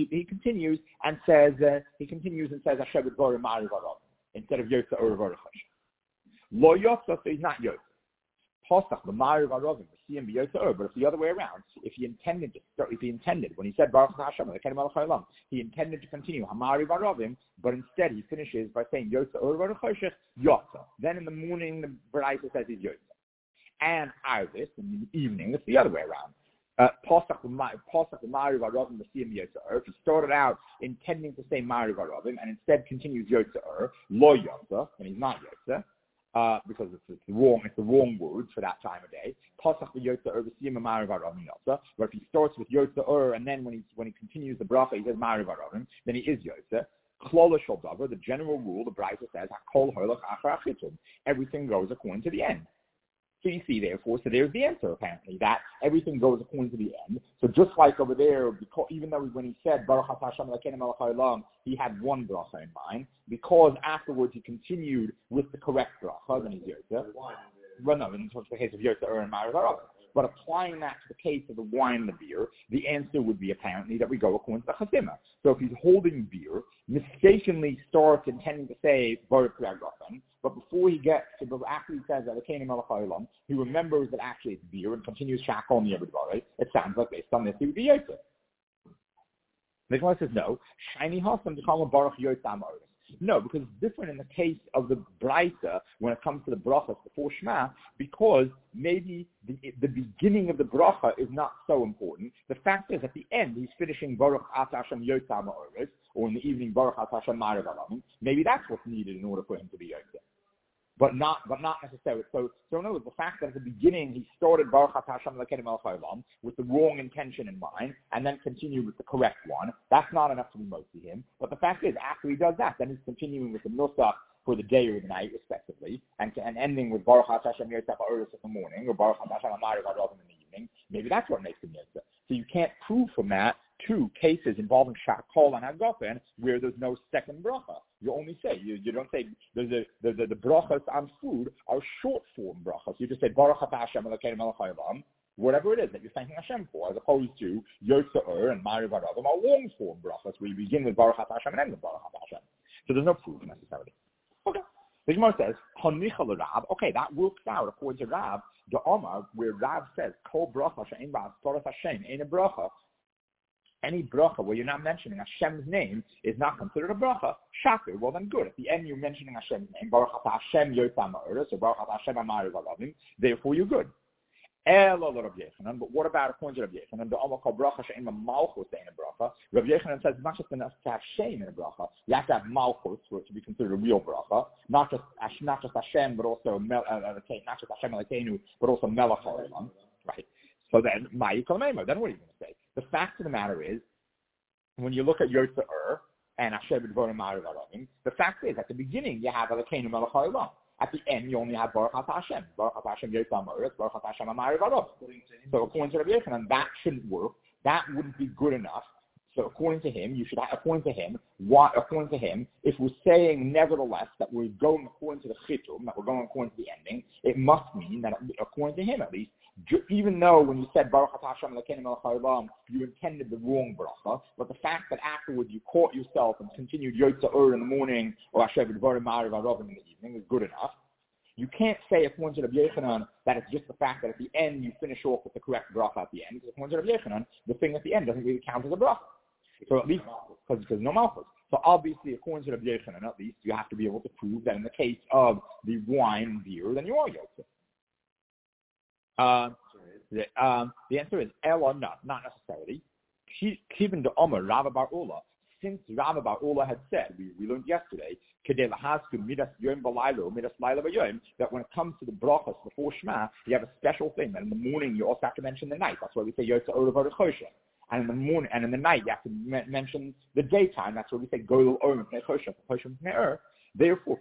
and says Hashem Dvarim Ma'ariv Aravim instead of Yotzer or Baruch Hashem. Lo Yotzer, so he's not Yotzer. Pasach the Ma'ariv Aravim, see him be Yotzer, but it's the other way around. If he intended when he said Baruch Hashem Elokeinu Melech Haolam, he intended to continue Ma'ariv Aravim, but instead he finishes by saying Yotzer or Baruch Hashem Yotzer. Then in the morning the Baraita says he's Yotzer. And Arvis, in the evening, it's the other way around. Pasach the Ma'ariv Aravim, see him Yotzer. If he started out intending to say Ma'ariv Aravim and instead continues Yotzer, Lo Yotzer, and he's not Yotzer, because it's the wrong words for that time of day. Pasach the Yotzer, see him Ma'ariv Aravim Yotzer. But if he starts with Yotzer and then when he continues the bracha, he says Ma'ariv Aravim, then he is Yotzer. Klala Shel Davar, the general rule, the Brisa says, Hakol Holach Achar Achitum. Everything goes according to the end. So you see, therefore, so there's the answer, apparently, that everything goes according to the end. So just like over there, because, even though when he said, Baruch Atah Hashem Elokeinu Melech Haolam, he had one bracha in mind, because afterwards he continued with the correct bracha, then he's Yotzer. Well, no, in the case of Yotzer and Ma'ariv Aravim. But applying that to the case of the wine and the beer, the answer would be apparently that we go according to the Chazimah. So if he's holding beer, mistakenly starts intending to say Baruch Yagofen, but before he gets to, after he says Elokeinu Melech Haolam, he remembers that actually it's beer and continues Shakol Niyabudvarei. It sounds like based on this he would be Yotzer. The Gemara says no. Shiny Hasam to call him Baruch Yotam Oris. No, because it's different in the case of the Brisa when it comes to the brachas before Shema, because maybe the beginning of the bracha is not so important. The fact is, at the end, he's finishing Baruch Atah Hashem Yotam Oris, or in the evening Baruch Atah Hashem Ma'ariv Aravim. Maybe that's what's needed in order for him to be Yotzer. But not necessarily. So in other words, the fact that at the beginning he started Baruch Atah Hashem Elokeinu Melech Haolam with the wrong intention in mind, and then continued with the correct one, that's not enough to be mostly him. But the fact is, after he does that, then he's continuing with the nusach for the day or the night, respectively, and ending with Baruch Atah Hashem Yotam Oris in the morning, or Baruch Atah Hashem Ma'ariv Aravim in the evening. Maybe that's what makes him Yotzer. So you can't prove from that two cases involving Shakol and Hagofen where there's no second bracha. You only say, you don't say, the brachas on food are short form brachas. You just say, Baruch Atah Hashem Elokeinu Melech Haolam, whatever it is that you're thanking Hashem for, as opposed to Yotzer and Ma'ariv Aravim are long form brachas where you begin with Baruch Atah Hashem and end with Baruch Atah Hashem. So there's no proof necessarily. Okay. The Gemara says, Hanicha l'Rav. Okay, that works out according to Rav, the Omar, where Rav says, Kol bracha she'ein ba'as Torah Hashem, ein a bracha. Any bracha where you're not mentioning Hashem's name is not considered a bracha. Shakir, well then good. At the end you're mentioning Hashem's name. Baruch Atah Hashem Yotam Oris, or Baruch Atah Hashem Ma'ariv Aravim. Therefore you're good. But what about according to Rabbi Yechanan? The Omar called bracha she'ein malchus ein a bracha. Rabbi Yechanan says it's not just enough to have Shem in a bracha. You have to have malchus for it to be considered a real bracha. Not just Hashem, but also not just Hashem Elokeinu, but also Melech Haolam. Right. So then, then what are you going to say? The fact of the matter is, when you look at Yotzer and Hashem Dvarim Ma'ariv Aravim, the fact is, at the beginning you have Elokeinu Melech Haolam. At the end you only have Baruch Atah Hashem. Baruch Atah Hashem Yotam Oris, Baruch Atah Hashem Ma'ariv Aravim. So according to Rabbi Yechanan, that shouldn't work. That wouldn't be good enough. So according to him, if we're saying nevertheless that we're going according to the chitum, that we're going according to the ending, it must mean that according to him at least, even though when you said Baruch Atah Hashem Elokeinu Melech Haolam, you intended the wrong bracha, but the fact that afterwards you caught yourself and continued Yotzer in the morning or Hashem Dvarim Ma'ariv Aravim in the evening is good enough. You can't say according to Rabbi Yechanan that it's just the fact that at the end you finish off with the correct bracha at the end. Because according to Rabbi Yechanan, the thing at the end doesn't really count as a bracha. So at least because no malchus. So obviously, according to Rabbi Yechanan, at least you have to be able to prove that in the case of the wine and beer, then you are Yotzer. The answer is Ella, not necessarily. Kiven de Omer, Rav Bar Ula, since Rav Bar Ula had said, we learned yesterday, that when it comes to the brachas before Shema, you have a special thing, that in the morning you also have to mention the night. That's why we say Yotzer Orev Choshen. And in the morning and in the night, you have to mention the daytime. That's where we say Goel Orim Pnei Choshev, Choshev Pnei Ur. Therefore,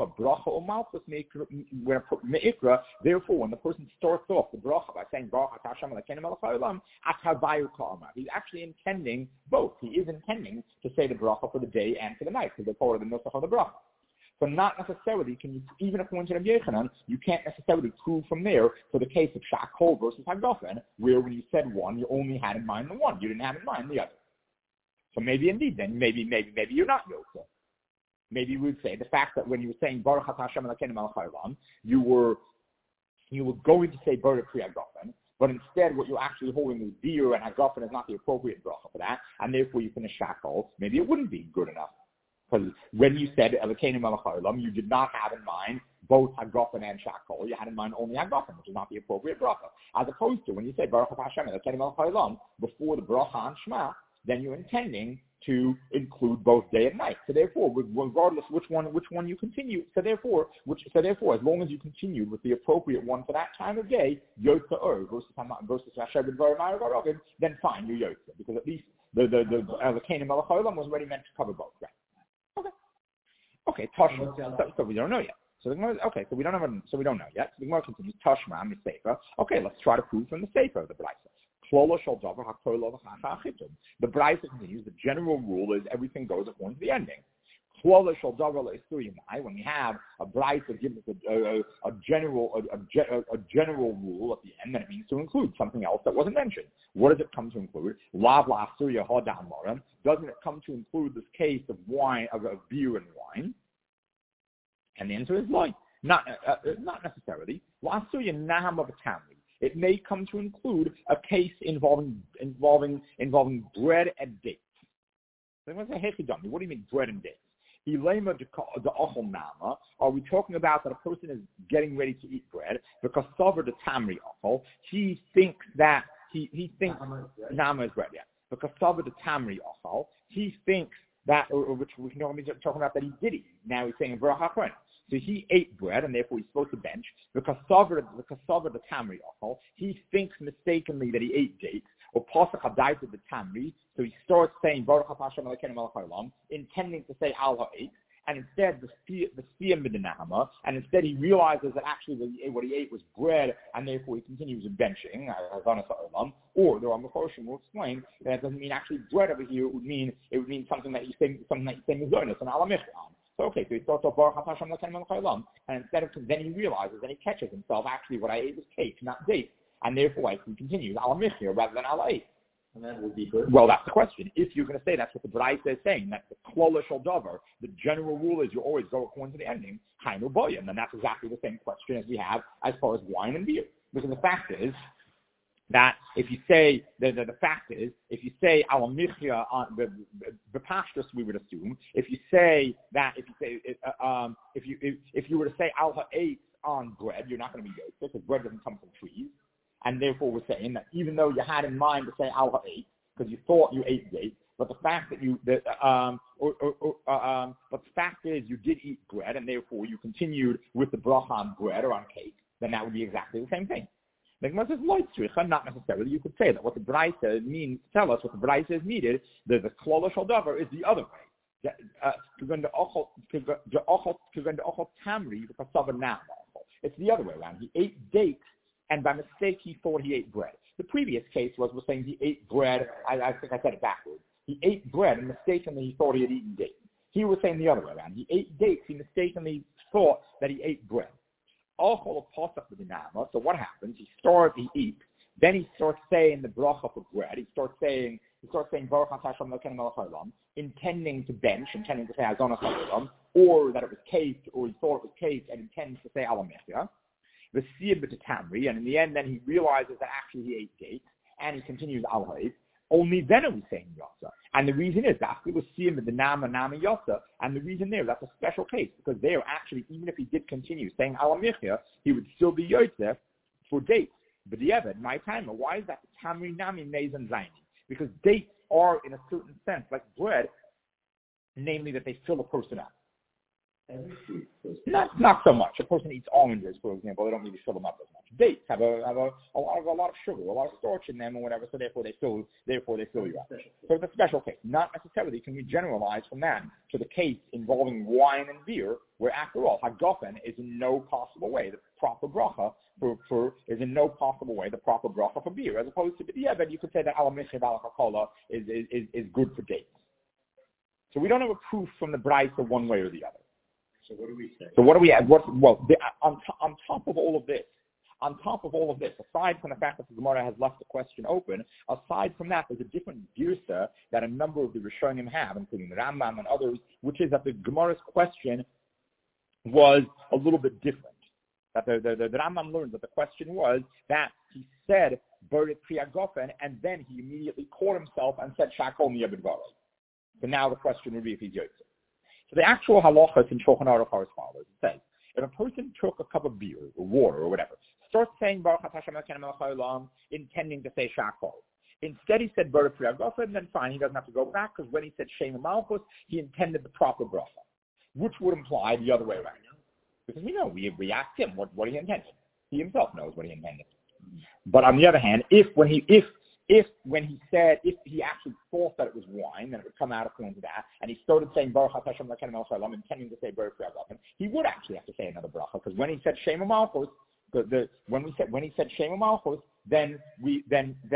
therefore, when the person starts off the bracha by saying Baruch Atah Hashem Elokeinu melech haolam, Atabayu Ka'amar, he's actually intending both. He is intending to say the bracha for the day and for the night, because they're part of the nusach of the bracha. So not necessarily can you, even according to Rabbi Yochanan, you can't necessarily prove from there for the case of Shakol versus Hagafen, where when you said one, you only had in mind the one, you didn't have in mind the other. So maybe indeed, then maybe you're not Yotze. Maybe we would say the fact that when you were saying Baruch Atah Hashem Elokeinu melech haolam, you were going to say Baruch Pri Hagafen, but instead what you're actually holding is Dir, and Hagafen is not the appropriate bracha for that, and therefore you finish Shakol. Maybe it wouldn't be good enough. Because when you said Elokeinu melech haolam, you did not have in mind both Hagafen and Shakol. You had in mind only Hagafen, which is not the appropriate bracha. As opposed to when you say Baruch Atah Hashem Elokeinu melech haolam before the bracha on Shema, then you're intending to include both day and night. So therefore, regardless which one you continue, so therefore, as long as you continue with the appropriate one for that time of day, Yotze Ur versus Asher B'Dvarim Ma'ariv HaRogim, then fine, you're Yotze, because at least the Elokeinu melech haolam was already meant to cover both, right? Okay, Tashma. So we don't know yet. So we don't know yet. So the Gemara continues. Tashma and the Sefer. Okay, let's try to prove from the Sefer of the Brisa. The Brisa continues. The general rule is everything goes according to the ending. When we have a Brisa that gives us a general rule at the end, then it means to include something else that wasn't mentioned. What does it come to include? Doesn't it come to include this case of wine, of beer and wine? And the answer is like, not necessarily. It may come to include a case involving bread and dates. So I'm going to say, hey, what do you mean bread and dates? Are we talking about that a person is getting ready to eat bread because Savar the Tamri Ochel, he thinks that he thinks Nama is bread, yeah. Because Savar the Tamri Ochel, he thinks that, or which we can talk about that he did eat. Now he's saying Baruch HaKohen. So he ate bread, and therefore he's supposed to bench. Because Savar the Tamri Ochel, he thinks mistakenly that he ate dates, or Pasach Hadaita the Tamri, so he starts saying Baruch Atah Hashem Elokeinu melech haolam, intending to say Al Ha'et, and instead the Siyam B'Dinahama, and instead he realizes that actually what he ate was bread, and therefore he continues benching, or the Rambam will explain that it doesn't mean actually bread over here. It would mean something that he's saying Mizonos and Alamich on. So okay, so he starts off Baruch Atah Hashem Elokeinu melech haolam, and instead of then he realizes, then he catches himself, actually what I ate was cake, not dates, and therefore I can continue Alamich rather than Al Ha'et. And that would be good. Well, that's the question. If you're going to say that's what the Brisa is saying, that's the Klola Shel Davar, the general rule is you always go according to the ending, Hainu Boyim, and that's exactly the same question as we have as far as wine and beer. Because the fact is that if you say if you say Alamichya on the pashtus, we would assume if you were to say Al Ha'et on bread, you're not going to be yotze because bread doesn't come from trees. And therefore, we're saying that even though you had in mind to say Al Ha'et, because you thought you ate dates, but the fact that but the fact is you did eat bread, and therefore you continued with the bracha on bread or on cake, then that would be exactly the same thing. The Gemara says, not necessarily. You could say that what the Brisa means, tell us what the Brisa is needed. The Klola Shel Davar is the other way. It's the other way around. He ate dates, and by mistake he thought he ate bread. The previous case we're saying he ate bread. I think I said it backwards. He ate bread, and mistakenly he thought he had eaten dates. He was saying the other way around. He ate dates. He mistakenly thought that he ate bread. So what happens? He eats. Then he starts saying the bracha for bread. He starts saying Baruch Atah Hashem Elokeinu melech haolam, intending to bench, intending to say Hazonos haolam, or that it was cake, or he thought it was cake and intends to say Alamichya. The Siyam B'Tamri, and in the end, then he realizes that actually he ate dates, and he continues Al Ha'et. Only then are we saying Yotze. And the reason is that it was Siyam B'Nama Nama Yotze, and the reason that's a special case, because there actually, even if he did continue saying Alamichya, he would still be Yotze for dates. But the Eved, my timer, why is that? Tamri Nami Mezan Zaini. Because dates are, in a certain sense, like bread, namely that they fill a person up. Every fruit. Not so much. A person eats oranges, for example, they don't really fill them up as much. Dates have a lot of sugar, a lot of starch in them, or whatever. So therefore they fill you up. So it's a special case. Not necessarily can we generalize from that to the case involving wine and beer, where after all, hagafen is in no possible way the proper bracha for beer, as opposed to but you could say that alamichiv al is good for dates. So we don't have a proof from the Brisa one way or the other. So what do we say? So what do we add? On top of all of this, aside from the fact that the Gemara has left the question open, aside from that, there's a different girsa that a number of the Rishonim have, including the Rambam and others, which is that the Gemara's question was a little bit different. That the Rambam learns that the question was that he said Berit Priyagofen, and then he immediately caught himself and said Shakol Miyabidvarei. So now the question would be if he's Yotze. So the actual halachas in Shulchan Aruch are as follows. It says, if a person took a cup of beer or water or whatever, starts saying Baruch Atah Hashem Elokeinu melech haolam, intending to say Shakol. Instead he said Berit Priyagofen, then fine, he doesn't have to go back, because when he said Shema Malchus, he intended the proper bracha, which would imply the other way around. Because we know, we asked him what he intended. He himself knows what he intended. But on the other hand, if he actually thought that it was wine, then it would come out according to that, and he started saying Baruch Atah Hashem Elokeinu melech haolam, intending to say Berit Priyagofen, he would actually have to say another bracha, because when he said Shema Malchus, when he said Shema Malchus, then he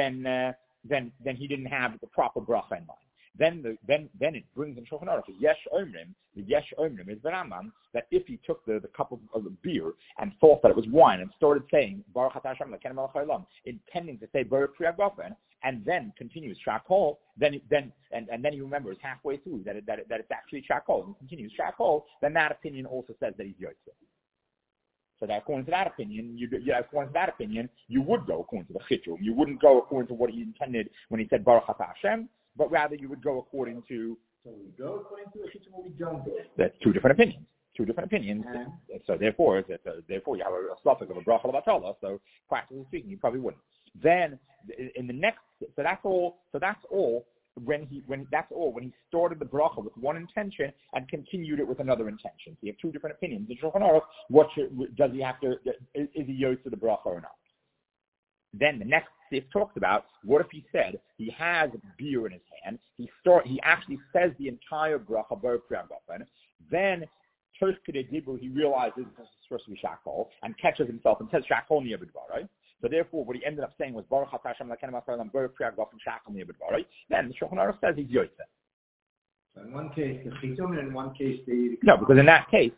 didn't have the proper bracha in mind. Then it brings in Shulchan Aruch the Yesh Omrim is the Rambam, that if he took the cup of beer and thought that it was wine and started saying Baruch Atah Hashem Elokeinu melech haolam, intending to say Berit Priyagofen, and then continues Shakol, then he remembers halfway through that it's actually Shakol and continues Shakol, then that opinion also says that he's Yotze. So that according to that opinion, you would go according to the Chitrum. You wouldn't go according to what he intended when he said Baruch Atah Hashem, but rather you would go according to. So we go according to the Chitrum, or we don't go. That's two different opinions. So therefore you have a suffix of a bracha l'batala. So practically speaking, you probably wouldn't. Then in the next, so that's all. When he started the bracha with one intention and continued it with another intention. So you have two different opinions. In Shulchan Aruch, does he have to? Is he yotze to the bracha or not? Then the next sif talks about what if he said he has beer in his hand. He actually says the entire bracha Berit Priyagofen. Then he realizes this is supposed to be Shakol and catches himself and says Shakol Miyabidvarei. So therefore, what he ended up saying was Baruch Atah Hashem Elokeinu melech haolam Berit Priyagofen Shakol Miyabidvarei. Then the Shulchan Aruch says he's Yotze. So in one case the Chitum, and in one case the because in that case,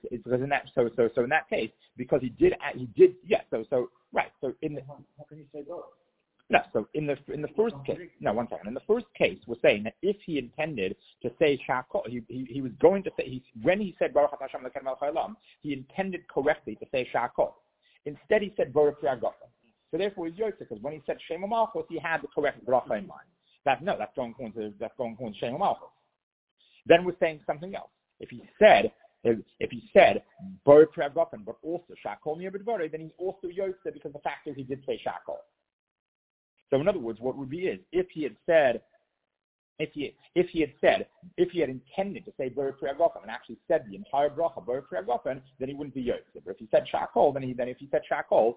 because he did yes. So right. So how can you say both? No, so in the first case, no, 1 second. In the first case, we're saying that if he intended to say Shakol, he was going to say, when he said Baruch Atah Hashem Elokeinu melech haolam, he intended correctly to say Shakol. Instead, he said Berit Priyagofen. So therefore, he's Yotze, because when he said Shema Malchus, he had the correct bracha in mind. That's going according to Shema Malchus. Then we're saying something else. If he said Berit Priyagofen, but also Shakol Miyabidvarei, then he's also Yotze, because the fact is he did say Shakol. So in other words, what would be is if he had intended to say Berit Priyagofen and actually said the entire bracha Berit Priyagofen, then he wouldn't be Yotze. But if he said Shakol, if he said Shakol,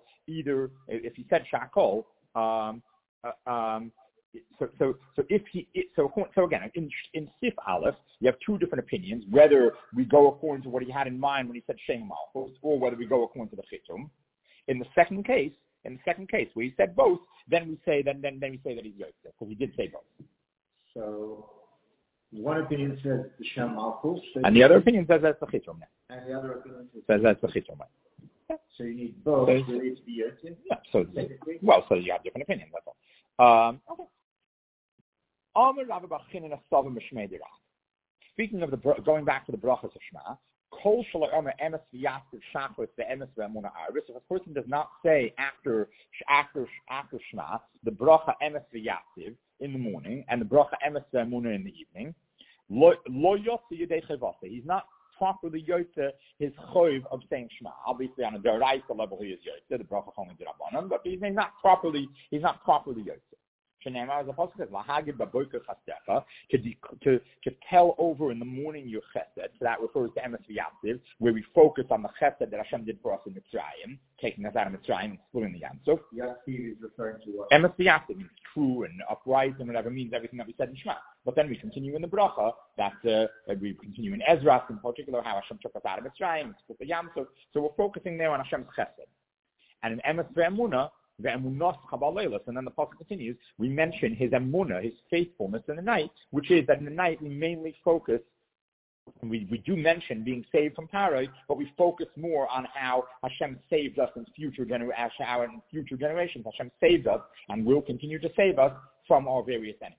So again, in Sif Aleph, you have two different opinions, whether we go according to what he had in mind when he said Shema Malchus, or whether we go according to the Chittum. In the second case, where he said both, then we say that he's Yotze, because he did say both. So one opinion says the Shema Malchus, and the other opinion says that's the Chittum. And the other opinion says that's the Chittum. So you need both really to be Yotze? Yeah, so you have different opinions, that's all. Okay. Speaking of going back to the brachas of Shema, if a person does not say after Shema the bracha emes v'yasiv in the morning and the bracha emes v'emunah in the evening, he's not properly yotze his choiv of saying Shema. Obviously, on a deraisa level, he is yotze the bracha only d'Rabbanan, but he's not properly yotze. Shenema, as the Apostle says, Lahagid Baboker Chastecha, to tell over in the morning your chesed. So that refers to Emes V'Yatziv, where we focus on the chesed that Hashem did for us in Mitzrayim, taking us out of Mitzrayim and splitting the Yam Suf. Yatziv is referring to what? Emes V'Yatziv means true and upright and whatever, means everything that we said in Shema. But then we continue in the bracha, that we continue in Ezra, in particular, how Hashem took us out of Mitzrayim and split the Yam Suf. So we're focusing there on Hashem's chesed. And in Emes V'Emunah, the emunah chabaleilas, and then the pasuk continues. We mention his emunah, his faithfulness in the night, which is that in the night we mainly focus. We do mention being saved from Parai, but we focus more on how Hashem saved us in future generations. Hashem saved us and will continue to save us from our various enemies.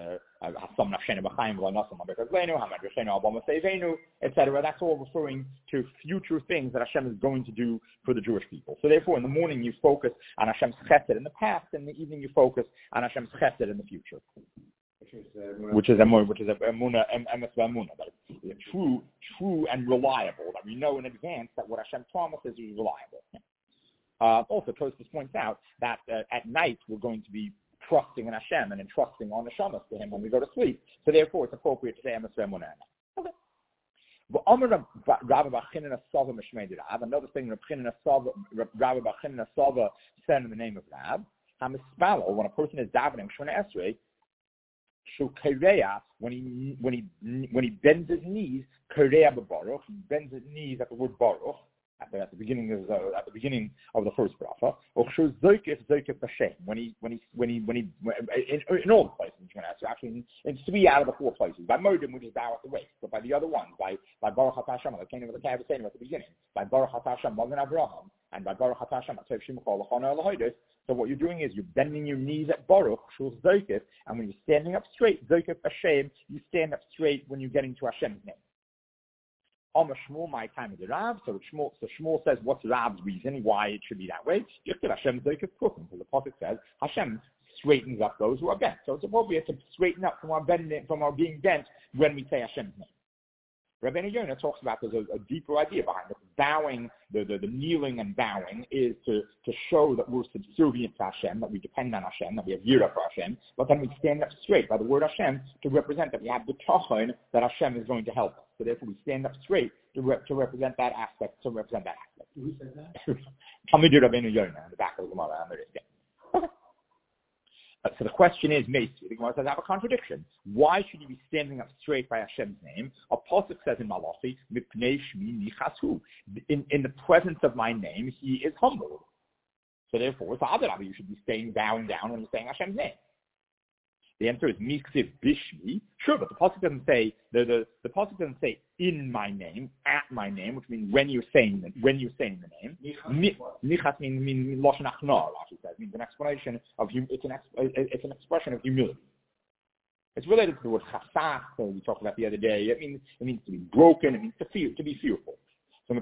Etc. That's all referring to future things that Hashem is going to do for the Jewish people. So therefore, in the morning you focus on Hashem's chesed in the past, and in the evening you focus on Hashem's chesed in the future, which is emunah, emes v'emunah, that it's true and reliable. That we know in advance that what Hashem promises is reliable. Also, Tosfos points out that at night we're going to be trusting in Hashem and entrusting our neshamas to Him when we go to sleep. So therefore, it's appropriate to say emes v'emunah. Okay. Another thing Rabbi Bachin Sava said in the name of Rab, when a person is davening Shemona Esrei, when he bends his knees, he bends his knees at the word Baruch, at the beginning of the first bracha, when he in all the places actually in 3 out of the 4 places. By Modim we just bow at the waist, but by the other ones, by Baruch Atah Hashem, the King of the Kavasenu at the beginning, by Baruch Atah Hashem, Magen Avraham, and by Baruch Atah Hashem, so what you're doing is you're bending your knees at Baruch, Shul Zokif, and when you're standing up straight, Zokif Hashem, you stand up straight when you're getting to Hashem's name. Shmuel, my time is the Rav. So Shmuel says, what's Rav's reason why it should be that way? Just that Hashem Zokif Kukum. So the Prophet says, Hashem straightens up those who are bent. So it's appropriate to straighten up from our being bent when we say Hashem's name. Rabbeinu Yonah talks about there's a deeper idea behind it. Bowing, the kneeling and bowing is to show that we're subservient to Hashem, that we depend on Hashem, that we have yirah for Hashem, but then we stand up straight by the word Hashem to represent that we have the tachon that Hashem is going to help us. So therefore we stand up straight to represent that aspect, Who said that? Talmidei Rabbeinu Yonah in the back of the Gemara. Okay. So the question is, Meisi, the Gemara says, I have a contradiction. Why should you be standing up straight by Hashem's name? A pasuk says in Malachi, Mipnei Shmi Nichasu. In the presence of my name, He is humble. So therefore, it's Adarabah, you should be bowing down when you're saying Hashem's name. The answer is Miksiv Bishmi. Sure, but the pasuk doesn't say the pasuk doesn't say in my name, at my name, which means when you're saying the name. Nichas means lashon achna. Rashi says means an explanation of it's an expression of humility. It's related to the word chasach, so we talked about the other day. It means to be broken. It means to be fearful. So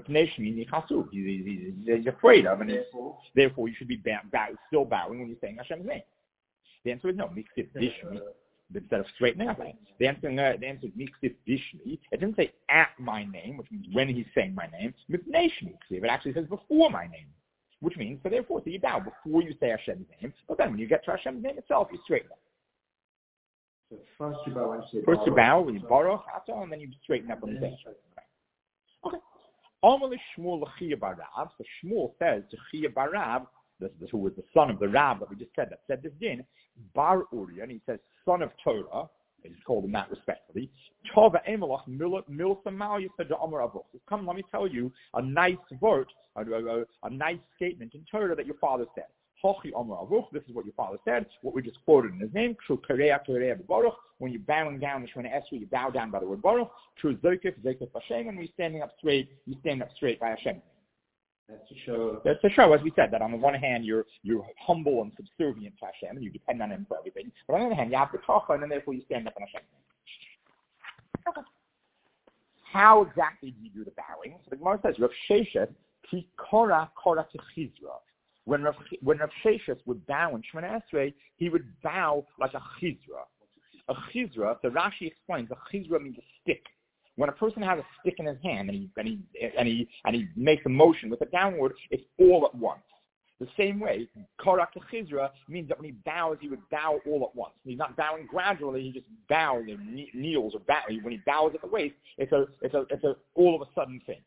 he's afraid of, and therefore you should be still bowing when you're saying Hashem's name. The answer is no. Miksif Bishmi, instead of straightening up. The answer is Miksif Bishmi. It doesn't say at my name, which means when he's saying my name. Mipnei Shmi. It actually says before my name, which means so you bow before you say Hashem's name. But then when you get to Hashem's name itself, you straighten up. So first you bow when you Baruch Atah, and then you straighten up when you say Hashem. Okay. Amar Shmuel l'Chiyah bar Rav. So Shmuel says to Chiyah bar Rav, who was the son of the Rab that we just said this din, Bar Uriah, and he says son of Torah, he's called him that respectfully. Tova Emelach Milsa Mal Yisada Amar Avuch. Come, let me tell you a nice word, a nice statement in Torah that your father said. Hochi Amar Avuch. This is what your father said. What we just quoted in his name. True Kareya Baruch. When you're bowing down the Shemona Esrei, you bow down by the word Baruch. True Zokif Hashem. And when you're standing up straight, you stand up straight by Hashem. That's to show, as we said, that on the one hand you're humble and subservient to Hashem and you depend on Him for everything. But on the other hand, you have the tachon, and therefore you stand up on Hashem. Okay. How exactly do you do the bowing? So the Gemara says, Rav Sheshet ki kora to chizra. When Rav Sheshet would bow in Shemona Esrei, he would bow like a chizra. A chizra, the Rashi explains, a chizra means a stick. When a person has a stick in his hand and he makes a motion with it downward, it's all at once. The same way, Korak Chizra means that when he bows, he would bow all at once. He's not bowing gradually; he just bows and kneels or bows. When he bows at the waist, it's a all of a sudden thing.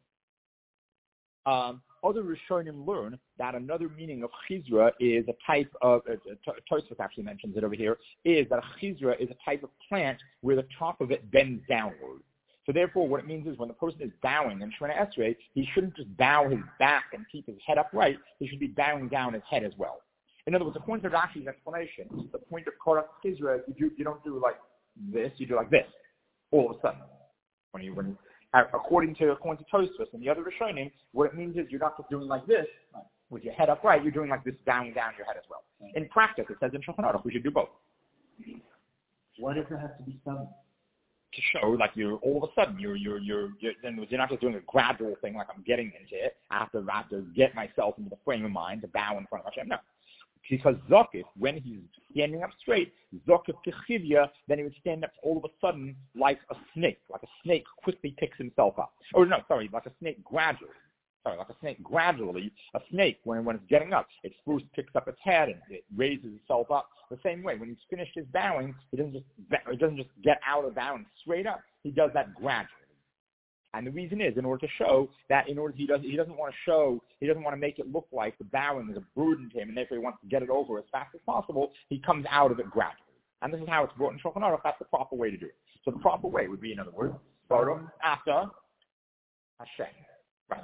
Other Rishonim learn that another meaning of Chizra is a type of, Tosfos actually mentions it over here, is that a Chizra is a type of plant where the top of it bends downward. So therefore, what it means is when the person is bowing in Shemona Esrei, he shouldn't just bow his back and keep his head upright, he should be bowing down his head as well. In other words, the point of Rashi's explanation, the point of Korak Chizra, you don't do like this, you do like this, all of a sudden. According to Tosfos and the other Rishonim, what it means is you're not just doing like this, with your head upright, you're doing like this, bowing down your head as well. In practice, it says in Shulchan Aruch, we should do both. Why does it have to be sudden? To show, like you're all of a sudden you're not just doing a gradual thing like I'm getting into it. I have to get myself into the frame of mind to bow in front of Hashem. No, because Zokif, when he's standing up straight, Zokif Kechivya, then he would stand up all of a sudden like a snake quickly picks himself up. Like a snake gradually. Like a snake gradually, a snake, when it's getting up, it first picks up its head and it raises itself up. The same way, when he's finished his bowing, he doesn't just get out of bowing straight up. He does that gradually. And the reason is, in order to show that, he doesn't want to make it look like the bowing is a burden to him, and therefore he wants to get it over as fast as possible. He comes out of it gradually. And this is how it's brought in Shulchan Aruch. That's the proper way to do it. So the proper way would be, in other words, Baruch after Hashem. Right.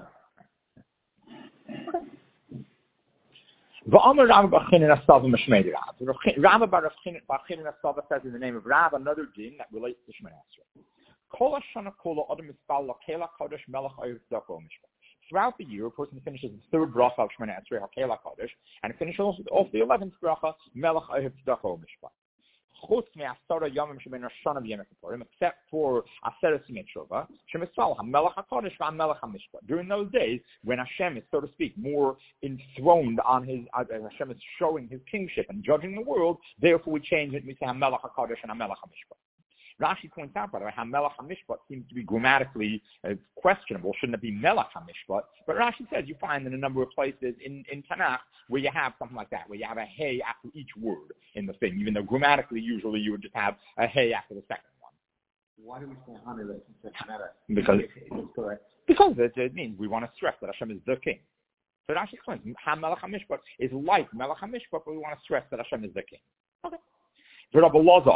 Rabbi Bar Asava says in the name of Rav another din that relates to Shemona Esrei. Throughout the year, a person finishes the third bracha of Shemona Esrei, Hakela Kodesh, and finishes off the 11th bracha, Melech Ohev Tzedakah Mishpat. Except for Aseret Mitzvah, during those days when Hashem is, so to speak, more enthroned on Hashem is showing his kingship and judging the world, therefore we change it and we say HaMelech HaKadosh and HaMelech HaMishpat. Rashi points out, by the way, HaMelech HaMishpat seems to be grammatically questionable. Shouldn't it be Melech HaMishpat? But Rashi says you find in a number of places in Tanakh where you have something like that, where you have a hey after each word in the thing, even though grammatically usually you would just have a hey after the second one. Why do we say HaMelech instead of Melech? Because it means we want to stress that Hashem is the king. So Rashi explains, HaMelech HaMishpat is like Melech HaMishpat, but we want to stress that Hashem is the king. Okay. Rabbi Loza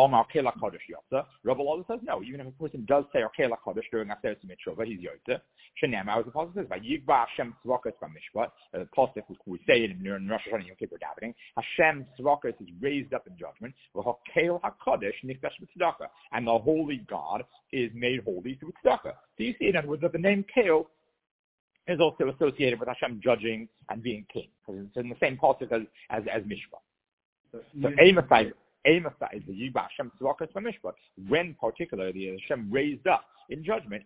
says no. Even if a person does say Akela Kodesh during Aseret Mitzvah, he's Yotze. Shenema, as the Pasuk says, by Yigba Hashem Tzvokos B'Mishpat, the Pasuk we say it in Rosh Hashanah Yom Kippur davening, Hashem Tzvokos is raised up in judgment. V'Hakel HaKodesh Nikdash B'Tzedakah, and the holy God is made holy through Tzedakah. So you see, in other words, that the name Kale is also associated with Hashem judging and being king, because it's in the same Pasuk as Mishpat. So Amos is the Yigba Hashem Tzvokos B'Mishpat, when particularly Hashem raised up in judgment,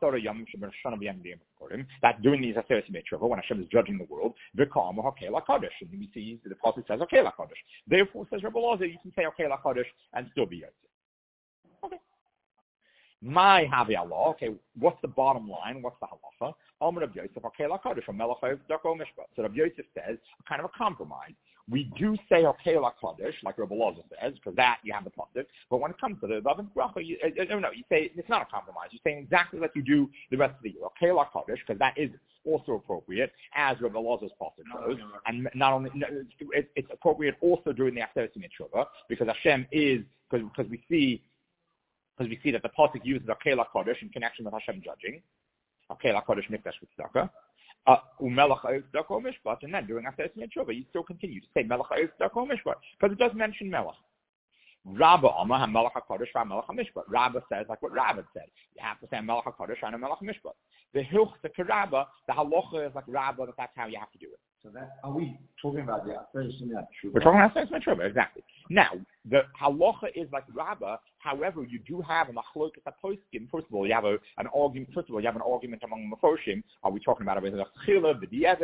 that during these Aseret Mitzvah, when Hashem is judging the world, and we see the Prophet says Akela Kodesh. Therefore, says Rabbi Loza, you can say Akela Kodesh and still be Yotze. Okay. My Havi Allah, okay, what's the bottom line? What's the halacha? Amar Rabbi Yosef, Akela Kodesh, Melech Ohev Tzedakah Mishpat. So Rabbi Yosef says, kind of a compromise. We do say Akela Kodesh, like Rabbi Loza says, because that you have the pasuk. But when it comes to the 11th bracha, you say it's not a compromise. You're saying exactly like you do the rest of the year. Akela Kodesh, because that is also appropriate, as Rabbi Loza's pasuk shows, and not only it's appropriate also during the Aseret Mitzvah, because Hashem is because we see that the pasuk uses Akela Kodesh in connection with Hashem judging. Akela Kodesh Nikdash B'Tzedakah. Umelech Ohev Tzedakah Mishpat, and then during Aseret Mitzvah, you still continue to say Melech Ohev Tzedakah Mishpat, because it does mention Melech. Rabba Amar HaMelech HaKadosh HaMelech HaMishpat. Rabba says like what Rabba said. You have to say HaMelech HaKadosh and HaMelech HaMishpat. The Hilchah Rabba, the halacha is like Rabba, that's how you have to do it. So that, are we talking about the Aseret Mitzvah? We're talking about Aseret Mitzvah, exactly. Now, the halacha is like Rabba. However, you do have a machlokas poskim. First of all, you have an argument. Among the Meforshim. Are we talking about it with a chila, the dieved?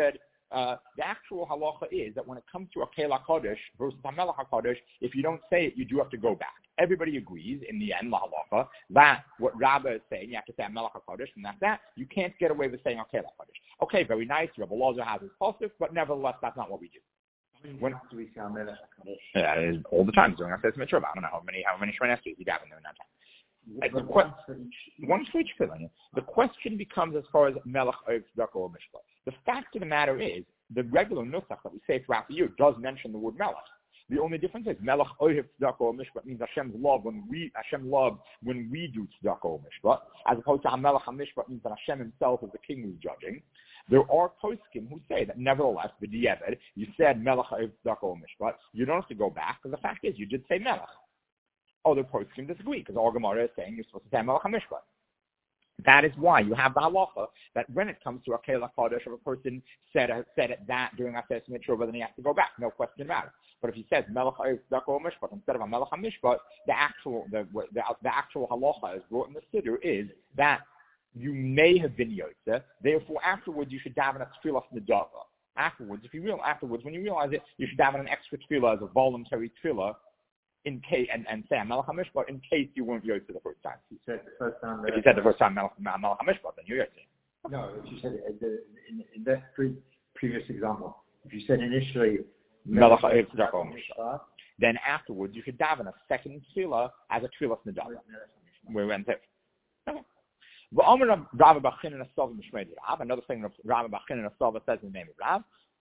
The actual halacha is that when it comes to a Kela Kodesh versus a Melech HaKodesh, if you don't say it, you do have to go back. Everybody agrees in the end, la halacha, that what Rabbi is saying, you have to say a Melech HaKodesh, and that's that. You can't get away with saying a Kela Kodesh. Okay, very nice. Rabbi Loza has his pasuk, but nevertheless, that's not what we do. When do we say a Melech HaKodesh? Yeah, all the time during our mitzvah. I don't know how many Shemini Esrei you have in there in that time. One for each filling. The question becomes as far as Melech Oiv Tzedakah or Mishpat. The fact of the matter is, the regular nusach that we say throughout the year does mention the word Melech. The only difference is Melech Oiv Tzedakah or Mishpat means Hashem's love when we do Tzedakah or Mishpat, as opposed to Melech HaMishpat means that Hashem himself is the king who's judging. There are poskim who say that nevertheless, the di'evet, you said Melech Oiv Tzedakah or Mishpat, you don't have to go back, because the fact is, you did say Melech. Other poskim disagree, because our Gemara is saying you're supposed to say Melech HaMishpat. That is why you have the halacha that when it comes to a Kela Kodesh, if a person said it that during Ases Mitzvah, then he has to go back, no question about it. But if he says Melech Tzedakah or Mishpat instead of a Melech HaMishpat, the actual halacha is brought in the Siddur is that you may have been Yotze, therefore afterwards you should daven a tefillah nedava. Afterwards, when you realize it, you should daven an extra tefillah as a voluntary tefillah in case, and say Melech HaMishpat in case you weren't Yotze the first time. You said the first time. If you said the first time Melech HaMishpat, then you're Yotze. No, if you said in that previous example, if you said initially Melech Tzedakah or Mishpat, then afterwards you should daven a second tefillah as a tefillah nedava. We went there. Okay. Another thing that Rabbi Bachin and Asava says in the name of Rav,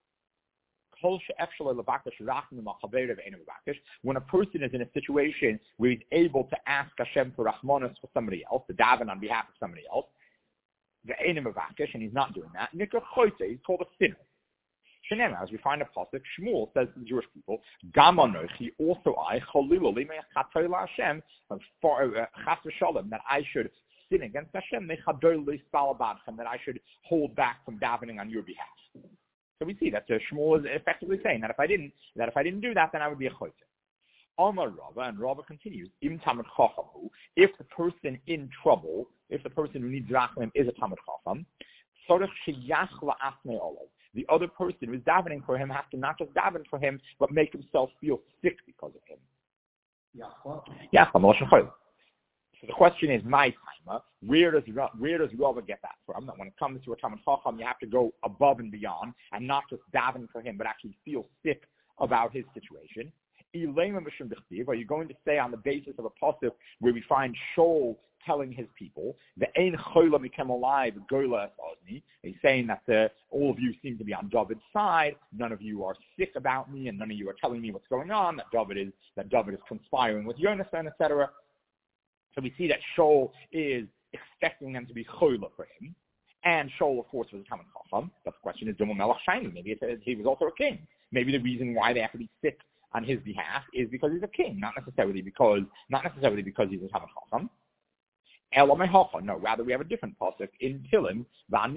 when a person is in a situation where he's able to ask Hashem for Rahmanas for somebody else, to daven on behalf of somebody else, and he's not doing that, he's called a sinner. As we find a pasuk, Shmuel says to the Jewish people, Gam anochi, also I, Hashem, that I should sin against Hashem, that I should hold back from davening on your behalf. So we see that Shmuel is effectively saying that if I didn't do that, then I would be a chotzer. Amar Rava, and Rava continues, if the person in trouble, if the person who needs rachmim is a Talmid Chacham, the other person who's davening for him has to not just daven for him, but make himself feel sick because of him. So the question is, my timer, where does Rava get that from? That when it comes to a Talmid Chacham, you have to go above and beyond, and not just daven for him, but actually feel sick about his situation. Are you going to say on the basis of a pasuk where we find Shaul telling his people, the Ein Chola Mikem Alive Gola Ozni, he's saying that all of you seem to be on David's side, none of you are sick about me, and none of you are telling me what's going on, that David is conspiring with Yonasan, etc. So we see that Shaul is expecting them to be Chola for him, and Shaul, of course, was a Talmid Chacham. But the question is, Dumah Melech Shiny, maybe he was also a king. Maybe the reason why they have to be sick on his behalf is because he's a king, not necessarily because he's a Talmid Chacham. No, rather we have a different pasuk in Tilim, that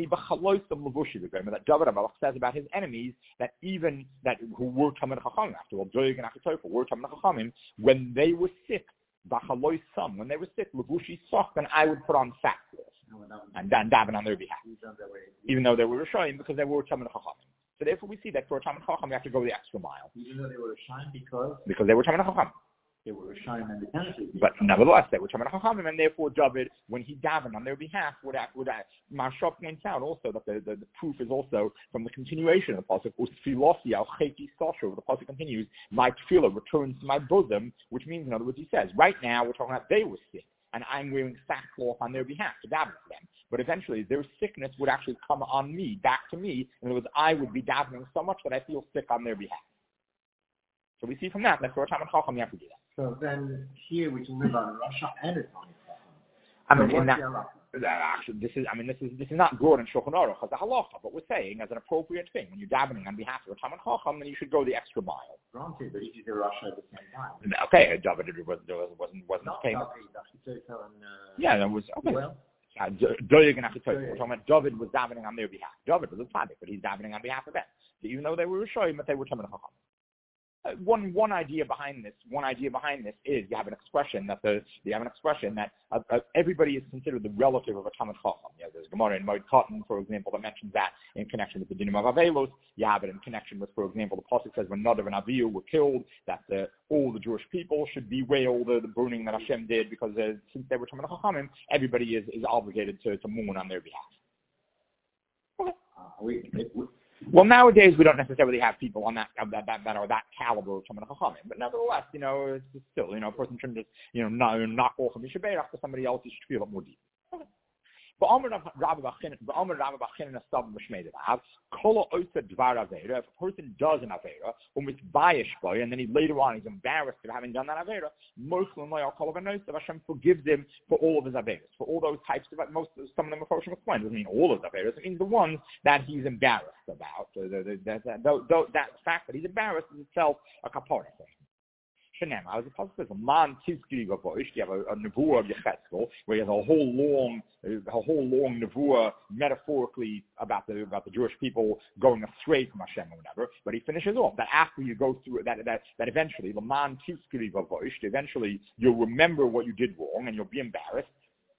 David HaMelech says about his enemies that even that who were Talmid Chachamim, after all, Doeg and Achitophel were Talmid Chachamim, when they were sick, when they were sick, Levushi soft, then I would put on sackcloth and daven on their behalf, even though they were Rishayim, because they were Talmid Chachamim. So therefore, we see that for a Talmid Chacham, we have to go the extra mile. Even though they were Rishayim, because they were Talmid Chacham. They were Rishayim and the but nevertheless, they were Talmid Chachamim, and therefore David, when he davened on their behalf, would Maharsha points out also that the proof is also from the continuation of the pasuk. The pasuk continues, my tefillah returns to my bosom, which means, in other words, he says, right now we're talking about they were sick, and I'm wearing sackcloth on their behalf to daven for them. But eventually, their sickness would actually come on me, back to me. In other words, I would be davening so much that I feel sick on their behalf. So we see from that for a Talmid Chacham, you have to do that. So then here we can live on Russia and a Talmid Chacham. Actually, this is not good in Shulchan Aruch as a halacha, but we're saying as an appropriate thing when you're davening on behalf of a Talmid Chacham, then you should go the extra mile. Granted, but you did the Russia at the same time. Okay, David wasn't king. Yeah, that was okay. Well, we're talking about David was davening on their behalf. David was a tzaddik, but he's davening on behalf of them. So even though they were Rishayim, but they were Talmid Chacham. One idea behind this is you have an expression that everybody is considered the relative of a Talmid Chacham. There's Gemara in Moed Katan, for example, that mentions that in connection with the Dinim of Avelos. You have it in connection with, for example, the pasuk says when Nadav and Avihu were killed, that all the Jewish people should bewail the burning that Hashem did, because since they were Talmid Chachamim, everybody is obligated to mourn on their behalf. Okay. Well, nowadays we don't necessarily have people on that are that caliber of Talmid Chachamim, but nevertheless, it's still, a person shouldn't just, knock off a Mishabeirach to somebody else. You should feel it more deep. Okay. If a person does an Avera, and then later on he's embarrassed for having done that Avera, Hashem forgives him for all of his Averas, for all those types of, some of them are Mephoshim explained. Doesn't mean all of his Averas, it means the ones that he's embarrassed about. That fact that he's embarrassed is itself a kapara thing. Shenema, as a pasuk says, "Man tizkiri gavosh." You have a nevuah of Yechezkel where he has a whole long nevuah metaphorically about the Jewish people going astray from Hashem or whatever. But he finishes off that after you go through that eventually, "Man tizkiri gavosh." Eventually, you'll remember what you did wrong and you'll be embarrassed.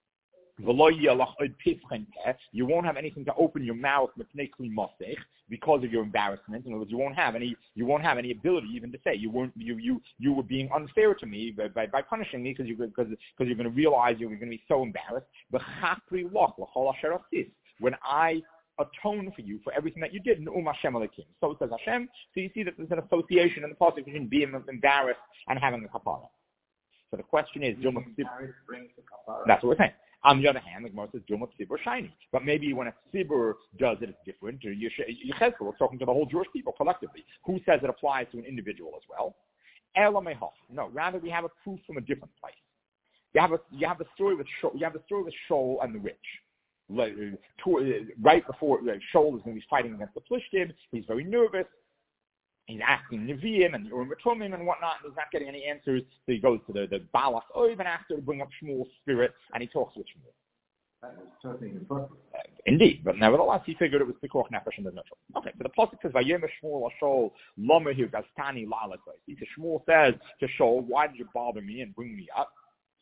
You won't have anything to open your mouth because of your embarrassment. In other words, you won't have any ability even to say you were being unfair to me by punishing me because you're going to realize you're going to be so embarrassed. When I atone for you for everything that you did, so says Hashem. So you see that there's an association in the pasuk between being embarrassed and having a kapara. So the question is, that's what we're saying. On the other hand, the Gemara says, Dilma Tzibur shiny. But maybe when a Tzibur does it, it's different. Yechezkel is talking to the whole Jewish people collectively. Who says it applies to an individual as well? No, rather we have a proof from a different place. You have the story with Shaul and the rich. Right before Shaul is going to be fighting against the Plishtim, he's very nervous. He's asking Nevi'im and the Urim Tumim and whatnot, and he's not getting any answers. So he goes to the Balas Oiv and asks her to bring up Shmuel's spirit, and he talks with Shmuel. That was totally inappropriate. Indeed, but nevertheless, he figured it was Pikuach Nefesh and there's no trouble. Okay, so the pasuk says, "Vayem Shmuel Ashol Lomer Gastani La'alakoy." Shmuel says to Shaul, "Why did you bother me and bring me up?"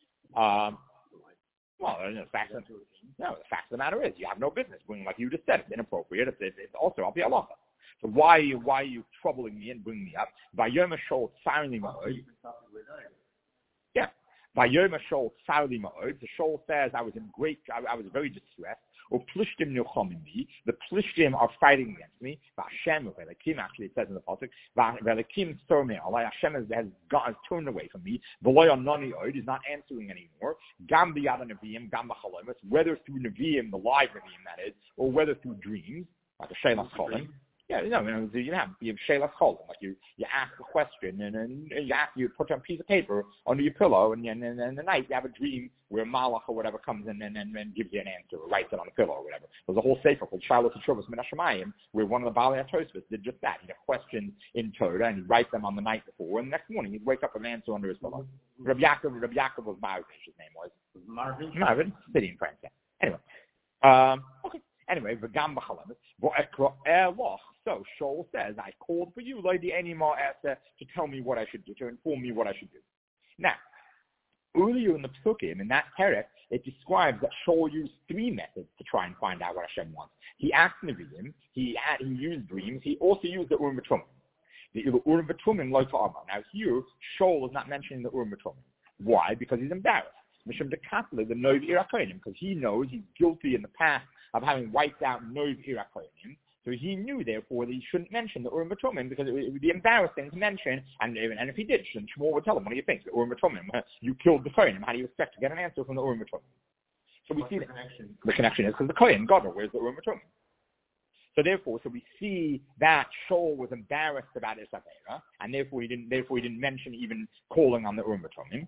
The fact of the matter is, you have no business bringing, like you just said, it's inappropriate. It's also Al Pi Halacha. So why are you troubling me and bringing me up? Vayom Shol Tzarli Ma'od. Yeah. Vayom Shol Tzarli Ma'od. The Shol says I was very distressed. Or Plishtim Nilchomim me. The Plishtim are fighting against me. Vashem Velekim, actually it says in the pasuk. Velekim Stormei Alai. Hashem has turned away from me. V'lo Noni Od is not answering anymore. Gam b'yad Nevi'im, gam b'chalomus. Whether through Nevi'im, the live Nevi'im that is, or whether through dreams, like a Shelas Cholim. Yeah, you have Shelas Cholim, like you ask a question and you put a piece of paper under your pillow and in the night you have a dream where Malach or whatever comes in and gives you an answer or writes it on the pillow or whatever. There's a whole sefer called Shiloh Teshuvos Min HaShamayim where one of the Baalei HaTosfos did just that. He had questions in Torah and he'd write them on the night before, and the next morning he'd wake up with an answer under his pillow. Rabbi Yaakov was Marvin, his name was. Marvin, city in France. Yeah. Anyway, okay. Anyway, v'gam b'chalamis v'ekra eloch. So Shaul says, I called for you, Lady Anima, to tell me what I should do, to inform me what I should do. Now, earlier in the Psukim, in that perek, it describes that Shaul used 3 methods to try and find out what Hashem wants. He asked Nevi'im, he used dreams, he also used the Urim V'Tumim. The Urim V'Tumim lo ta'amah. Now here, Shaul is not mentioning the Urim V'Tumim. Why? Because he's embarrassed. Mishum dekatle, the Noiv Irakonim, because he knows he's guilty in the past of having wiped out Noiv Irakonim. So he knew, therefore, that he shouldn't mention the Urim V'Tumim because it would be embarrassing to mention. And if he did, Shmuel would tell him, what do you think? The Urim V'Tumim, you killed the Kohen. How do you expect to get an answer from the Urim V'Tumim? So we see the connection is because the Kohen, God, where's the Urim V'Tumim? So therefore, we see that Shaul was embarrassed about his Avera, and therefore he didn't mention even calling on the Urim V'Tumim.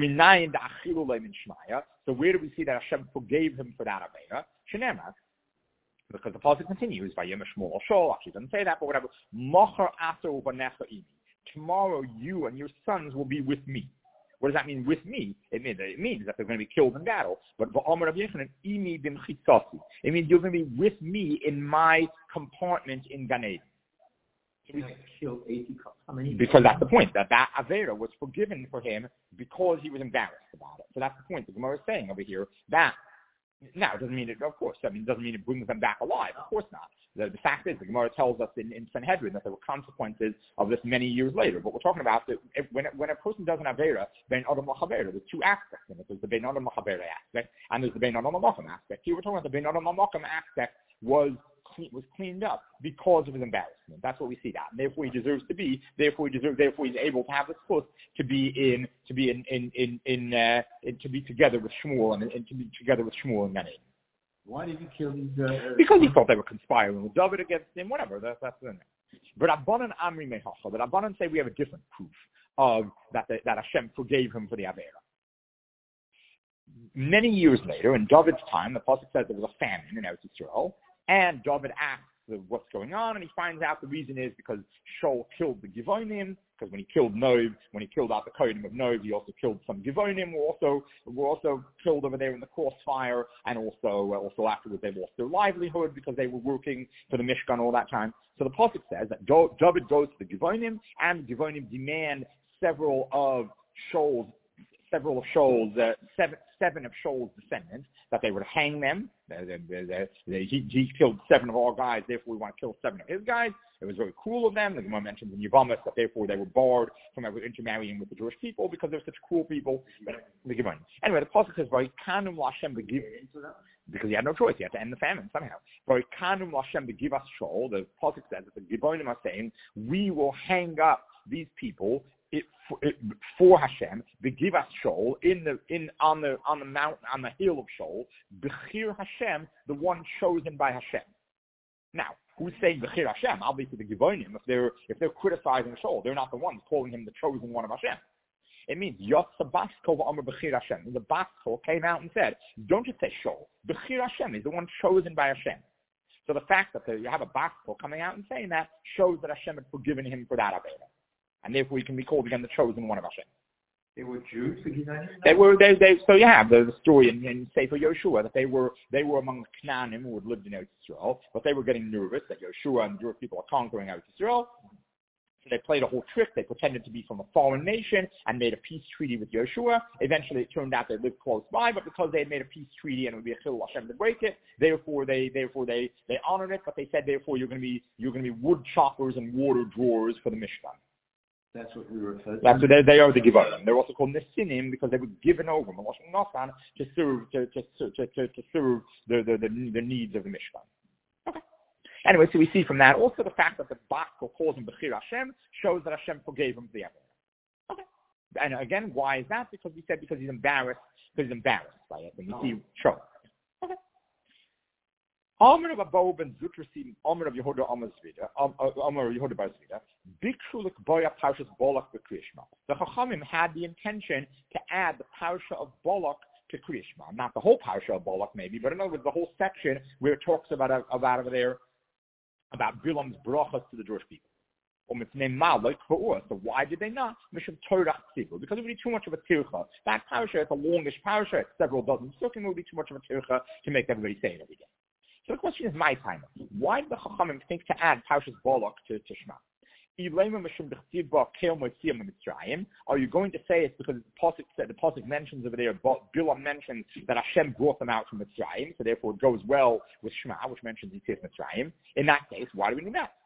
So where do we see that Hashem forgave him for that Avera? Shenema. Because the pasuk continues, Vayem Shmuel Shaul, actually doesn't say that, but whatever. Mocher aser u'banecha imi. Tomorrow you and your sons will be with me. What does that mean, with me? It means that they're going to be killed in battle. But v'omer Rabbi Yochanan, imi b'mchitzasi. It means you're going to be with me in my compartment in Gan Eden. Killed 80 cops. How many? Because that's the point, that Avera was forgiven for him because he was embarrassed about it. So that's the point the Gemara is saying over here. That, now, it doesn't mean it, of course, it doesn't mean it brings them back alive. Of course not. The fact is, the Gemara tells us in Sanhedrin that there were consequences of this many years later. But we're talking about that when a person does an Avera, Ben Adam L'Chavera, there's two aspects in it. There's the Ben Adam L'Chavera aspect, and there's the Ben Adam L'Mokum aspect. Here we're talking about the Ben Adam L'Mokum aspect was cleaned up because of his embarrassment. That's what we see that. And therefore he deserves to be. Therefore he's able to have the chus to be together with Shmuel and to be together with Shmuel and Ganin. Why did he kill these? Because he thought they were conspiring with David against him. Whatever. That's the thing. But Rabbanan Amri Mechacha. But Rabbanan say we have a different proof of that Hashem forgave him for the Avera. Many years later, in David's time, the pasuk says there was a famine in Eretz Yisrael. And David asks what's going on, and he finds out the reason is because Shaul killed the Givonim, because when he killed Nov, when he killed out the Kohanim of Nov, he also killed some Givonim, were also killed over there in the crossfire, and also afterwards they lost their livelihood because they were working for the Mishkan all that time. So the pasuk says that David goes to the Givonim, and the Givonim demand seven of Shaul's descendants, that they would hang them. He killed 7 of our guys, therefore we want to kill 7 of his guys. It was very cruel of them. The Gemara mentions in Yevamos that therefore they were barred from ever intermarrying with the Jewish people because they're such cruel people. Anyway, the pasuk says, because he had no choice, he had to end the famine somehow. The pasuk says that the Gibonim are saying, we will hang up these people for Hashem, begivas Shaul on the mountain, on the hill of Shaul, bechir Hashem, the one chosen by Hashem. Now, who's saying bechir Hashem? Obviously the Givonim. If they're criticizing Shaul, they're not the ones calling him the chosen one of Hashem. It means Yotza Baskol Amar bechir Hashem. The Baskol came out and said, don't just say Shaul. Bechir Hashem is the one chosen by Hashem. So the fact that you have a Baskol coming out and saying that shows that Hashem had forgiven him for that Avera. And therefore he can be called again the chosen one of Hashem. They were Jews, the Givonim? So you have the story in Sefer Yoshua that they were among the Canaanim who had lived in Eretz Yisrael, but they were getting nervous that Yoshua and Jewish people are conquering Eretz Yisrael. So they played a whole trick. They pretended to be from a foreign nation and made a peace treaty with Yoshua. Eventually it turned out they lived close by, but because they had made a peace treaty and it would be a chilul Hashem to break it, therefore they honored it, but they said therefore you're going to be wood choppers and water drawers for the Mishkan. That's what we refer to. That's what they are the Givonim. They're also called Nesinim because they were given over to serve the needs of the Mishkan. Okay. Anyway, so we see from that also the fact that the Baskol calls him Bechir Hashem shows that Hashem forgave him for the Avera. Okay. And again, why is that? Because he's embarrassed by it. And we see trouble. Okay. Amr of Abo ben Zutrasim, Amr of Yehuda Amr Yehuda Bar Zvida, Bikshul Boya Parshas Bolak B'Kriyishma. The Chachamim had the intention to add the Parsha of Bolak to Kriyishma. Not the whole Parsha of Bolak maybe, but in other words, the whole section where it talks about over there, about Bilam's brachas to the Jewish people. So why did they not? Because it would be too much of a tircha. That Parsha is a longish Parsha, it's several dozen sukkim, it would be too much of a tircha to make everybody say it every day. So the question is my time. Why did the Chachamim think to add Parshas Bolak to Shema? Are you going to say it's because the pasuk mentions over there, Bilam mentions that Hashem brought them out from Mitzrayim, so therefore it goes well with Shema, which mentions Yetzias Mitzrayim. In that case, why do we need that?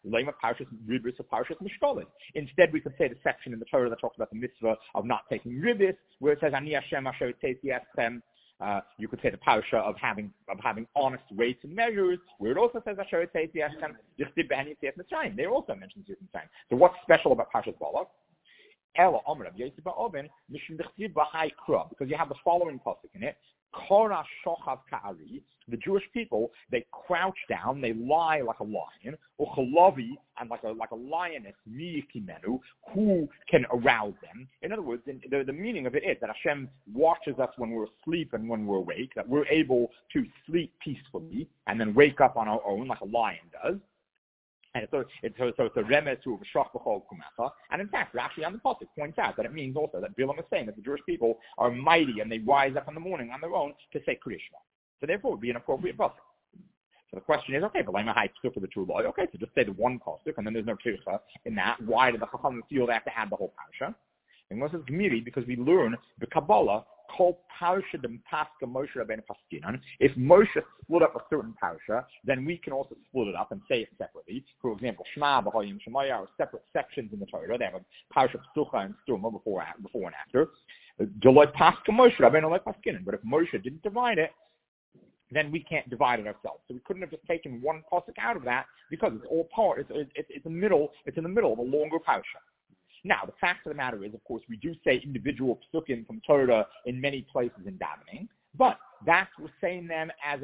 Instead, we could say the section in the Torah that talks about the mitzvah of not taking ribis, where it says Ani Hashem Asher Tzeitzei Eschem. You could say the parasha of having honest weights and measures, where it also says Asher Tzeitzei Eschem Yichtib B'Hani Yetzias Mitzrayim. They also mention Yetzias Mitzrayim. So what's special about Parshas Bolak? Ela Omer Rav Yosef Ba'oben Mishum D'Chtiv B'Hai Kra, because you have the following pasuk in it. Kora Shochav Ka'ari, the Jewish people, they crouch down, they lie like a lion, Uchalavi, and like a lioness, Miyikimenu, who can arouse them. In other words, the meaning of it is that Hashem watches us when we're asleep and when we're awake, that we're able to sleep peacefully and then wake up on our own like a lion does. And so it's a remez to V'shach b'chol kumecha. And in fact, Rashi on the pasuk points out that it means also that Bilam is saying that the Jewish people are mighty and they rise up in the morning on their own to say Kriyishma. So therefore it would be an appropriate pasuk. So the question is, okay, but lema hai for the true law. Okay, so just say the one pasuk, and then there's no tircha in that. Why do the chachamim feel they have to add the whole parasha? And this is gemiri because we learn the Kabbalah called parasha the paska Moshe Rabbeinu paskinan. If Moshe split up a certain parasha, then we can also split it up and say it separately. For example, Shema, B'Hoyim, Shemaya are separate sections in the Torah. They have a parasha Psucha and Stuma before and after. Deloitte paska Moshe Rabbeinu like paskinan. But if Moshe didn't divide it, then we can't divide it ourselves. So we couldn't have just taken one pasuk out of that because it's all part. It's in the middle. It's in the middle of a longer parasha. Now, the fact of the matter is, of course, we do say individual psukim from Torah in many places in davening, but we're saying them as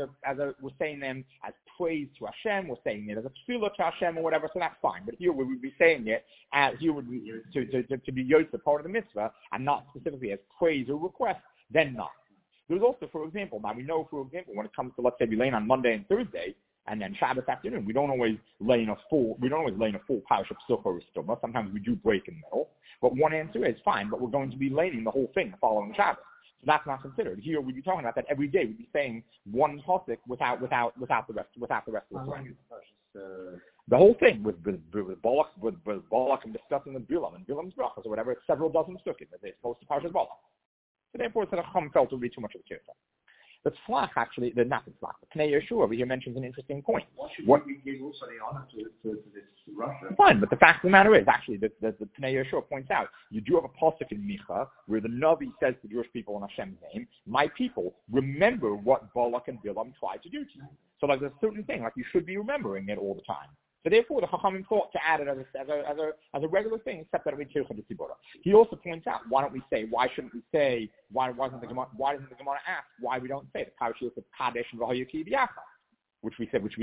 praise to Hashem. We're saying it as a tefillah to Hashem or whatever. So that's fine. But here we would be saying it as here would be to be yotza part of the mitzvah and not specifically as praise or request. Then not. There's also, for example, now we know, for example, when it comes to, let's say, we lay on Monday and Thursday, and then Shabbos afternoon, we don't always lay in a full parasha psucha or stuma. Sometimes we do break in the middle. But one answer is fine, but we're going to be laying the whole thing the following Shabbos. So that's not considered. Here we'd be talking about that every day. We'd be saying one pasuk without the rest of the Torah. The whole thing with Balak and discussing with Bilam and Bilam's brachas or whatever, it's several dozen psukim. It's supposed to parshas Balak. So therefore, it's a chum felt to be too much of a tirta. But Tzlach, actually, not the Tzlach, but Pnei Yeshua over here mentions an interesting point. Why should we give also the honor to this Russia? Fine, but the fact of the matter is, actually, the Pnei Yeshua points out, you do have a pasuk in Micha where the Navi says to the Jewish people in Hashem's name, my people, remember what Balak and Bilam tried to do to you. So like there's a certain thing, like you should be remembering it all the time. So therefore, the Chachamim thought to add it as a regular thing, except that it would be Tircha D'Tzibora. He also points out, why shouldn't we say, why doesn't the Gemara ask why we don't say the parashiyos of Kadesh and V'Hoyaki B'Yacha, which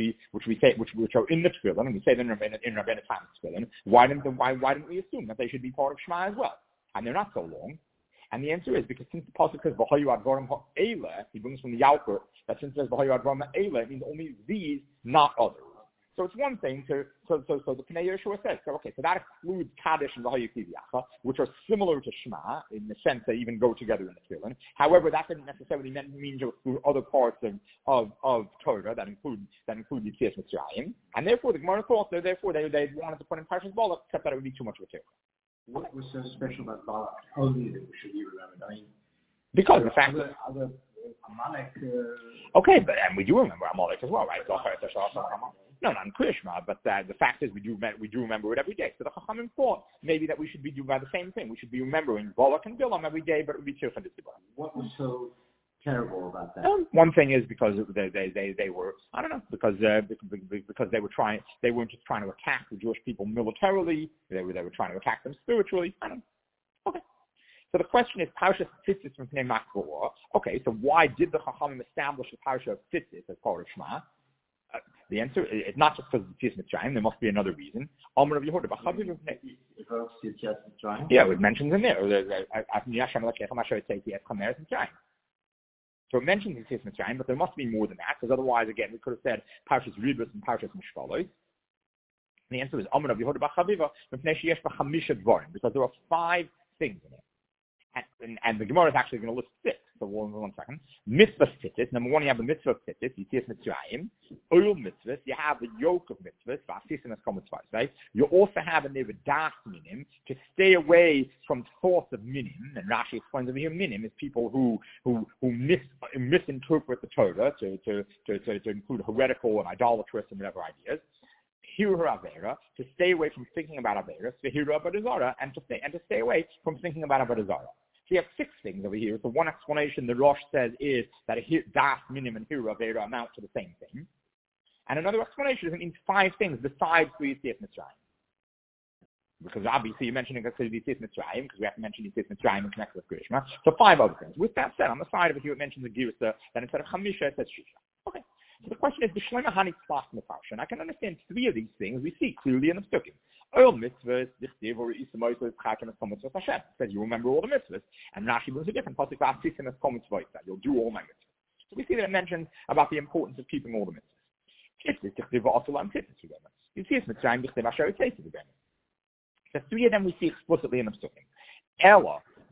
are in the Tefillin, and we say them in Rabbinic time Tefillin. Why didn't we assume that they should be part of Shema as well? And they're not so long. And the answer is because since the pasuk says V'Hoyu Advarim Ha'Eileh, he brings from the Yalkut that since it says V'Hoyu Advarim Ha'Eileh, it means only these, not others. So it's one thing so the Pnei Yeshua says, so that excludes Kaddish and V'Hoyu Kiviyacha, which are similar to Shema in the sense they even go together in the Tefillin. However, that doesn't necessarily mean to exclude other parts of Torah that include Yetzias Mitzrayim. And therefore, the Gemara thought that they wanted to put in Parshas Balak, except that it would be too much of a Torah. What was so special about Balak? Only that we should be remembered. I mean, because the fact that Amalek. Okay, and we do remember Amalek as well, right? No, not in Krishma, but the fact is we do remember it every day. So the Chachamim thought maybe that we should be doing the same thing. We should be remembering Balak and Bilam every day, but it would be Tircha D'Tzibora. What was so terrible about that? One thing is because they were, I don't know, because they weren't just trying to attack the Jewish people militarily. They were trying to attack them spiritually. I don't know. Okay. So the question is, Parashat Tzitzis from Pnei Makbor. Okay, so why did the Chachamim establish the Parashat of Tzitzis as part of Shema? The answer is not just because of the Yetzias Mitzrayim. There must be another reason. Yeah, it mentions in there. So it mentions the Yetzias Mitzrayim, but there must be more than that, because otherwise, again, we could have said Parshas Ribos and Parshas Mishpalos. The answer is Amar of Yehuda B'Chaviva because there are 5 things in it. And the Gemara is actually going to list 6. So one second. Mitzvah tzitzis. Number 1, you have the mitzvah of tzitzis. Yetzias Mitzrayim. Oil mitzvahs. You have the yoke of mitzvahs. Right? You also have a nevedas minim to stay away from thoughts of minim. And Rashi explains over here, minim is people who misinterpret the Torah to include heretical and idolatrous and whatever ideas. Hirur Avera, to stay away from thinking about Avera, Hirur Avodah and to stay away from thinking about Avodah Zarah. So you have 6 things over here. So one explanation the Rosh says is that Das Minim and Hirur Avera amount to the same thing. And another explanation is it means 5 things besides the Yetzias Mitzrayim. Because obviously you're mentioning Yetzias Mitzrayim, because we have to mention Yetzias Mitzrayim in connection with Krishma. So 5 other things. With that said, on the side of it here it mentions the Girsa, that instead of Chamisha it says Shisha. Okay. So the question is, B'Shlema Hani Tzlach Mefarsha. And I can understand 3 of these things we see clearly in the Psukim. Oil mitzvahs, Dichtiv, or Isamois, Chakim, and Komitz with Hashem. It says you remember all the mitzvahs. And Rashi brings a different pasuk, V'Asisim es Komitz V'Yisad. You'll do all my mitzvahs. So we see that it mentions about the importance of keeping all the mitzvahs. Tzitzis, Dichtiv, V'Asulam, Tzitzis, V'Gemes. You see, it's Mitzrayim, Dichtiv, Asher, Tzitzis, V'Gemes. So 3 of them we see explicitly in the Psukim. Ella,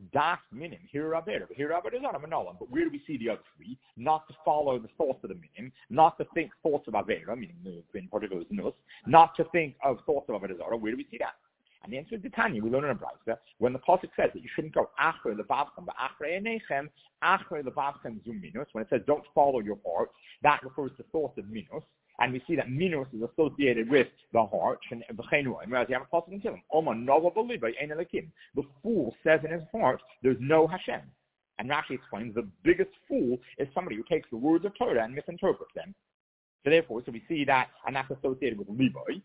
das minim, here Rabbeinu, here Rabbeinu Zara, Manolam. But where do we see the other three? Not to follow the thoughts of the minim, not to think thoughts of Avera, meaning in particular nus, not to think of thoughts of Avera Zara. Where do we see that? And the answer is the Tanya. We learn in a brayta when the pasuk says that you shouldn't go achre levavchem ba'achre enechem, achre levavchem zum minus. When it says don't follow your heart, that refers to thoughts of minus. And we see that minus is associated with the heart. Whereas you have a pasuk in Tehillim, the fool says in his heart, "There's no Hashem." And Rashi explains the biggest fool is somebody who takes the words of Torah and misinterprets them. So therefore, we see that, and that's associated with liboy.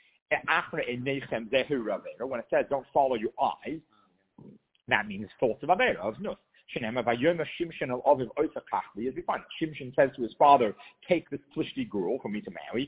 When it says don't follow your eyes, that means thoughts of Avera, of Nus. As we find, Shimshon says to his father, take this Plishti girl for me to marry,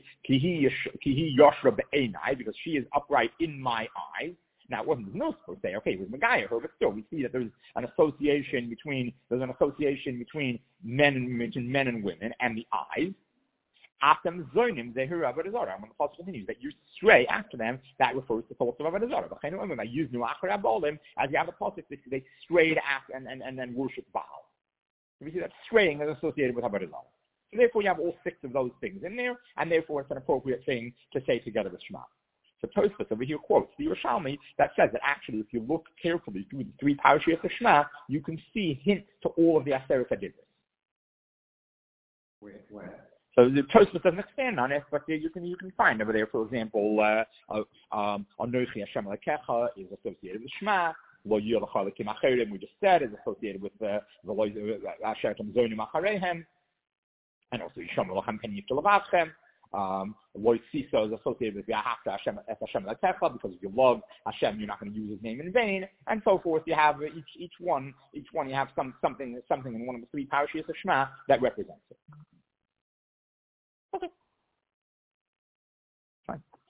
because she is upright in my eyes. Now, it wasn't Nus per se, okay, it was Megaya her, but still, we see that there's an association between men and women and the eyes. When the pasuk continues that you stray after them, that refers to thoughts of Avodah Zarah. As you have a pasuk, they strayed after and then worship Baal. So we see that straying is associated with Avodah Zarah. So therefore, you have all six of those things in there, and therefore it's an appropriate thing to say together with Shema. So Tosfos over here quotes the Yerushalmi that says that actually, if you look carefully through the three parashiyos of Shema, you can see hints to all of the Aseret HaDibros. Where? So the Tosfos doesn't expand on it, but you can find over there, for example, Anochi Hashem Elokecha is associated with Shema. Lo Yilach Elokim Acherim, we just said, is associated with the Asher Zonim Achareihem, and also Yishom Elochem Ken Yifta Levavchem. Lo Sisa is associated with Yahafta Hashem Elokecha, because if you love Hashem, you're not going to use His name in vain, and so forth. You have each one. You have something in one of the three parashiyos of Shema that represents it. Okay. Fine.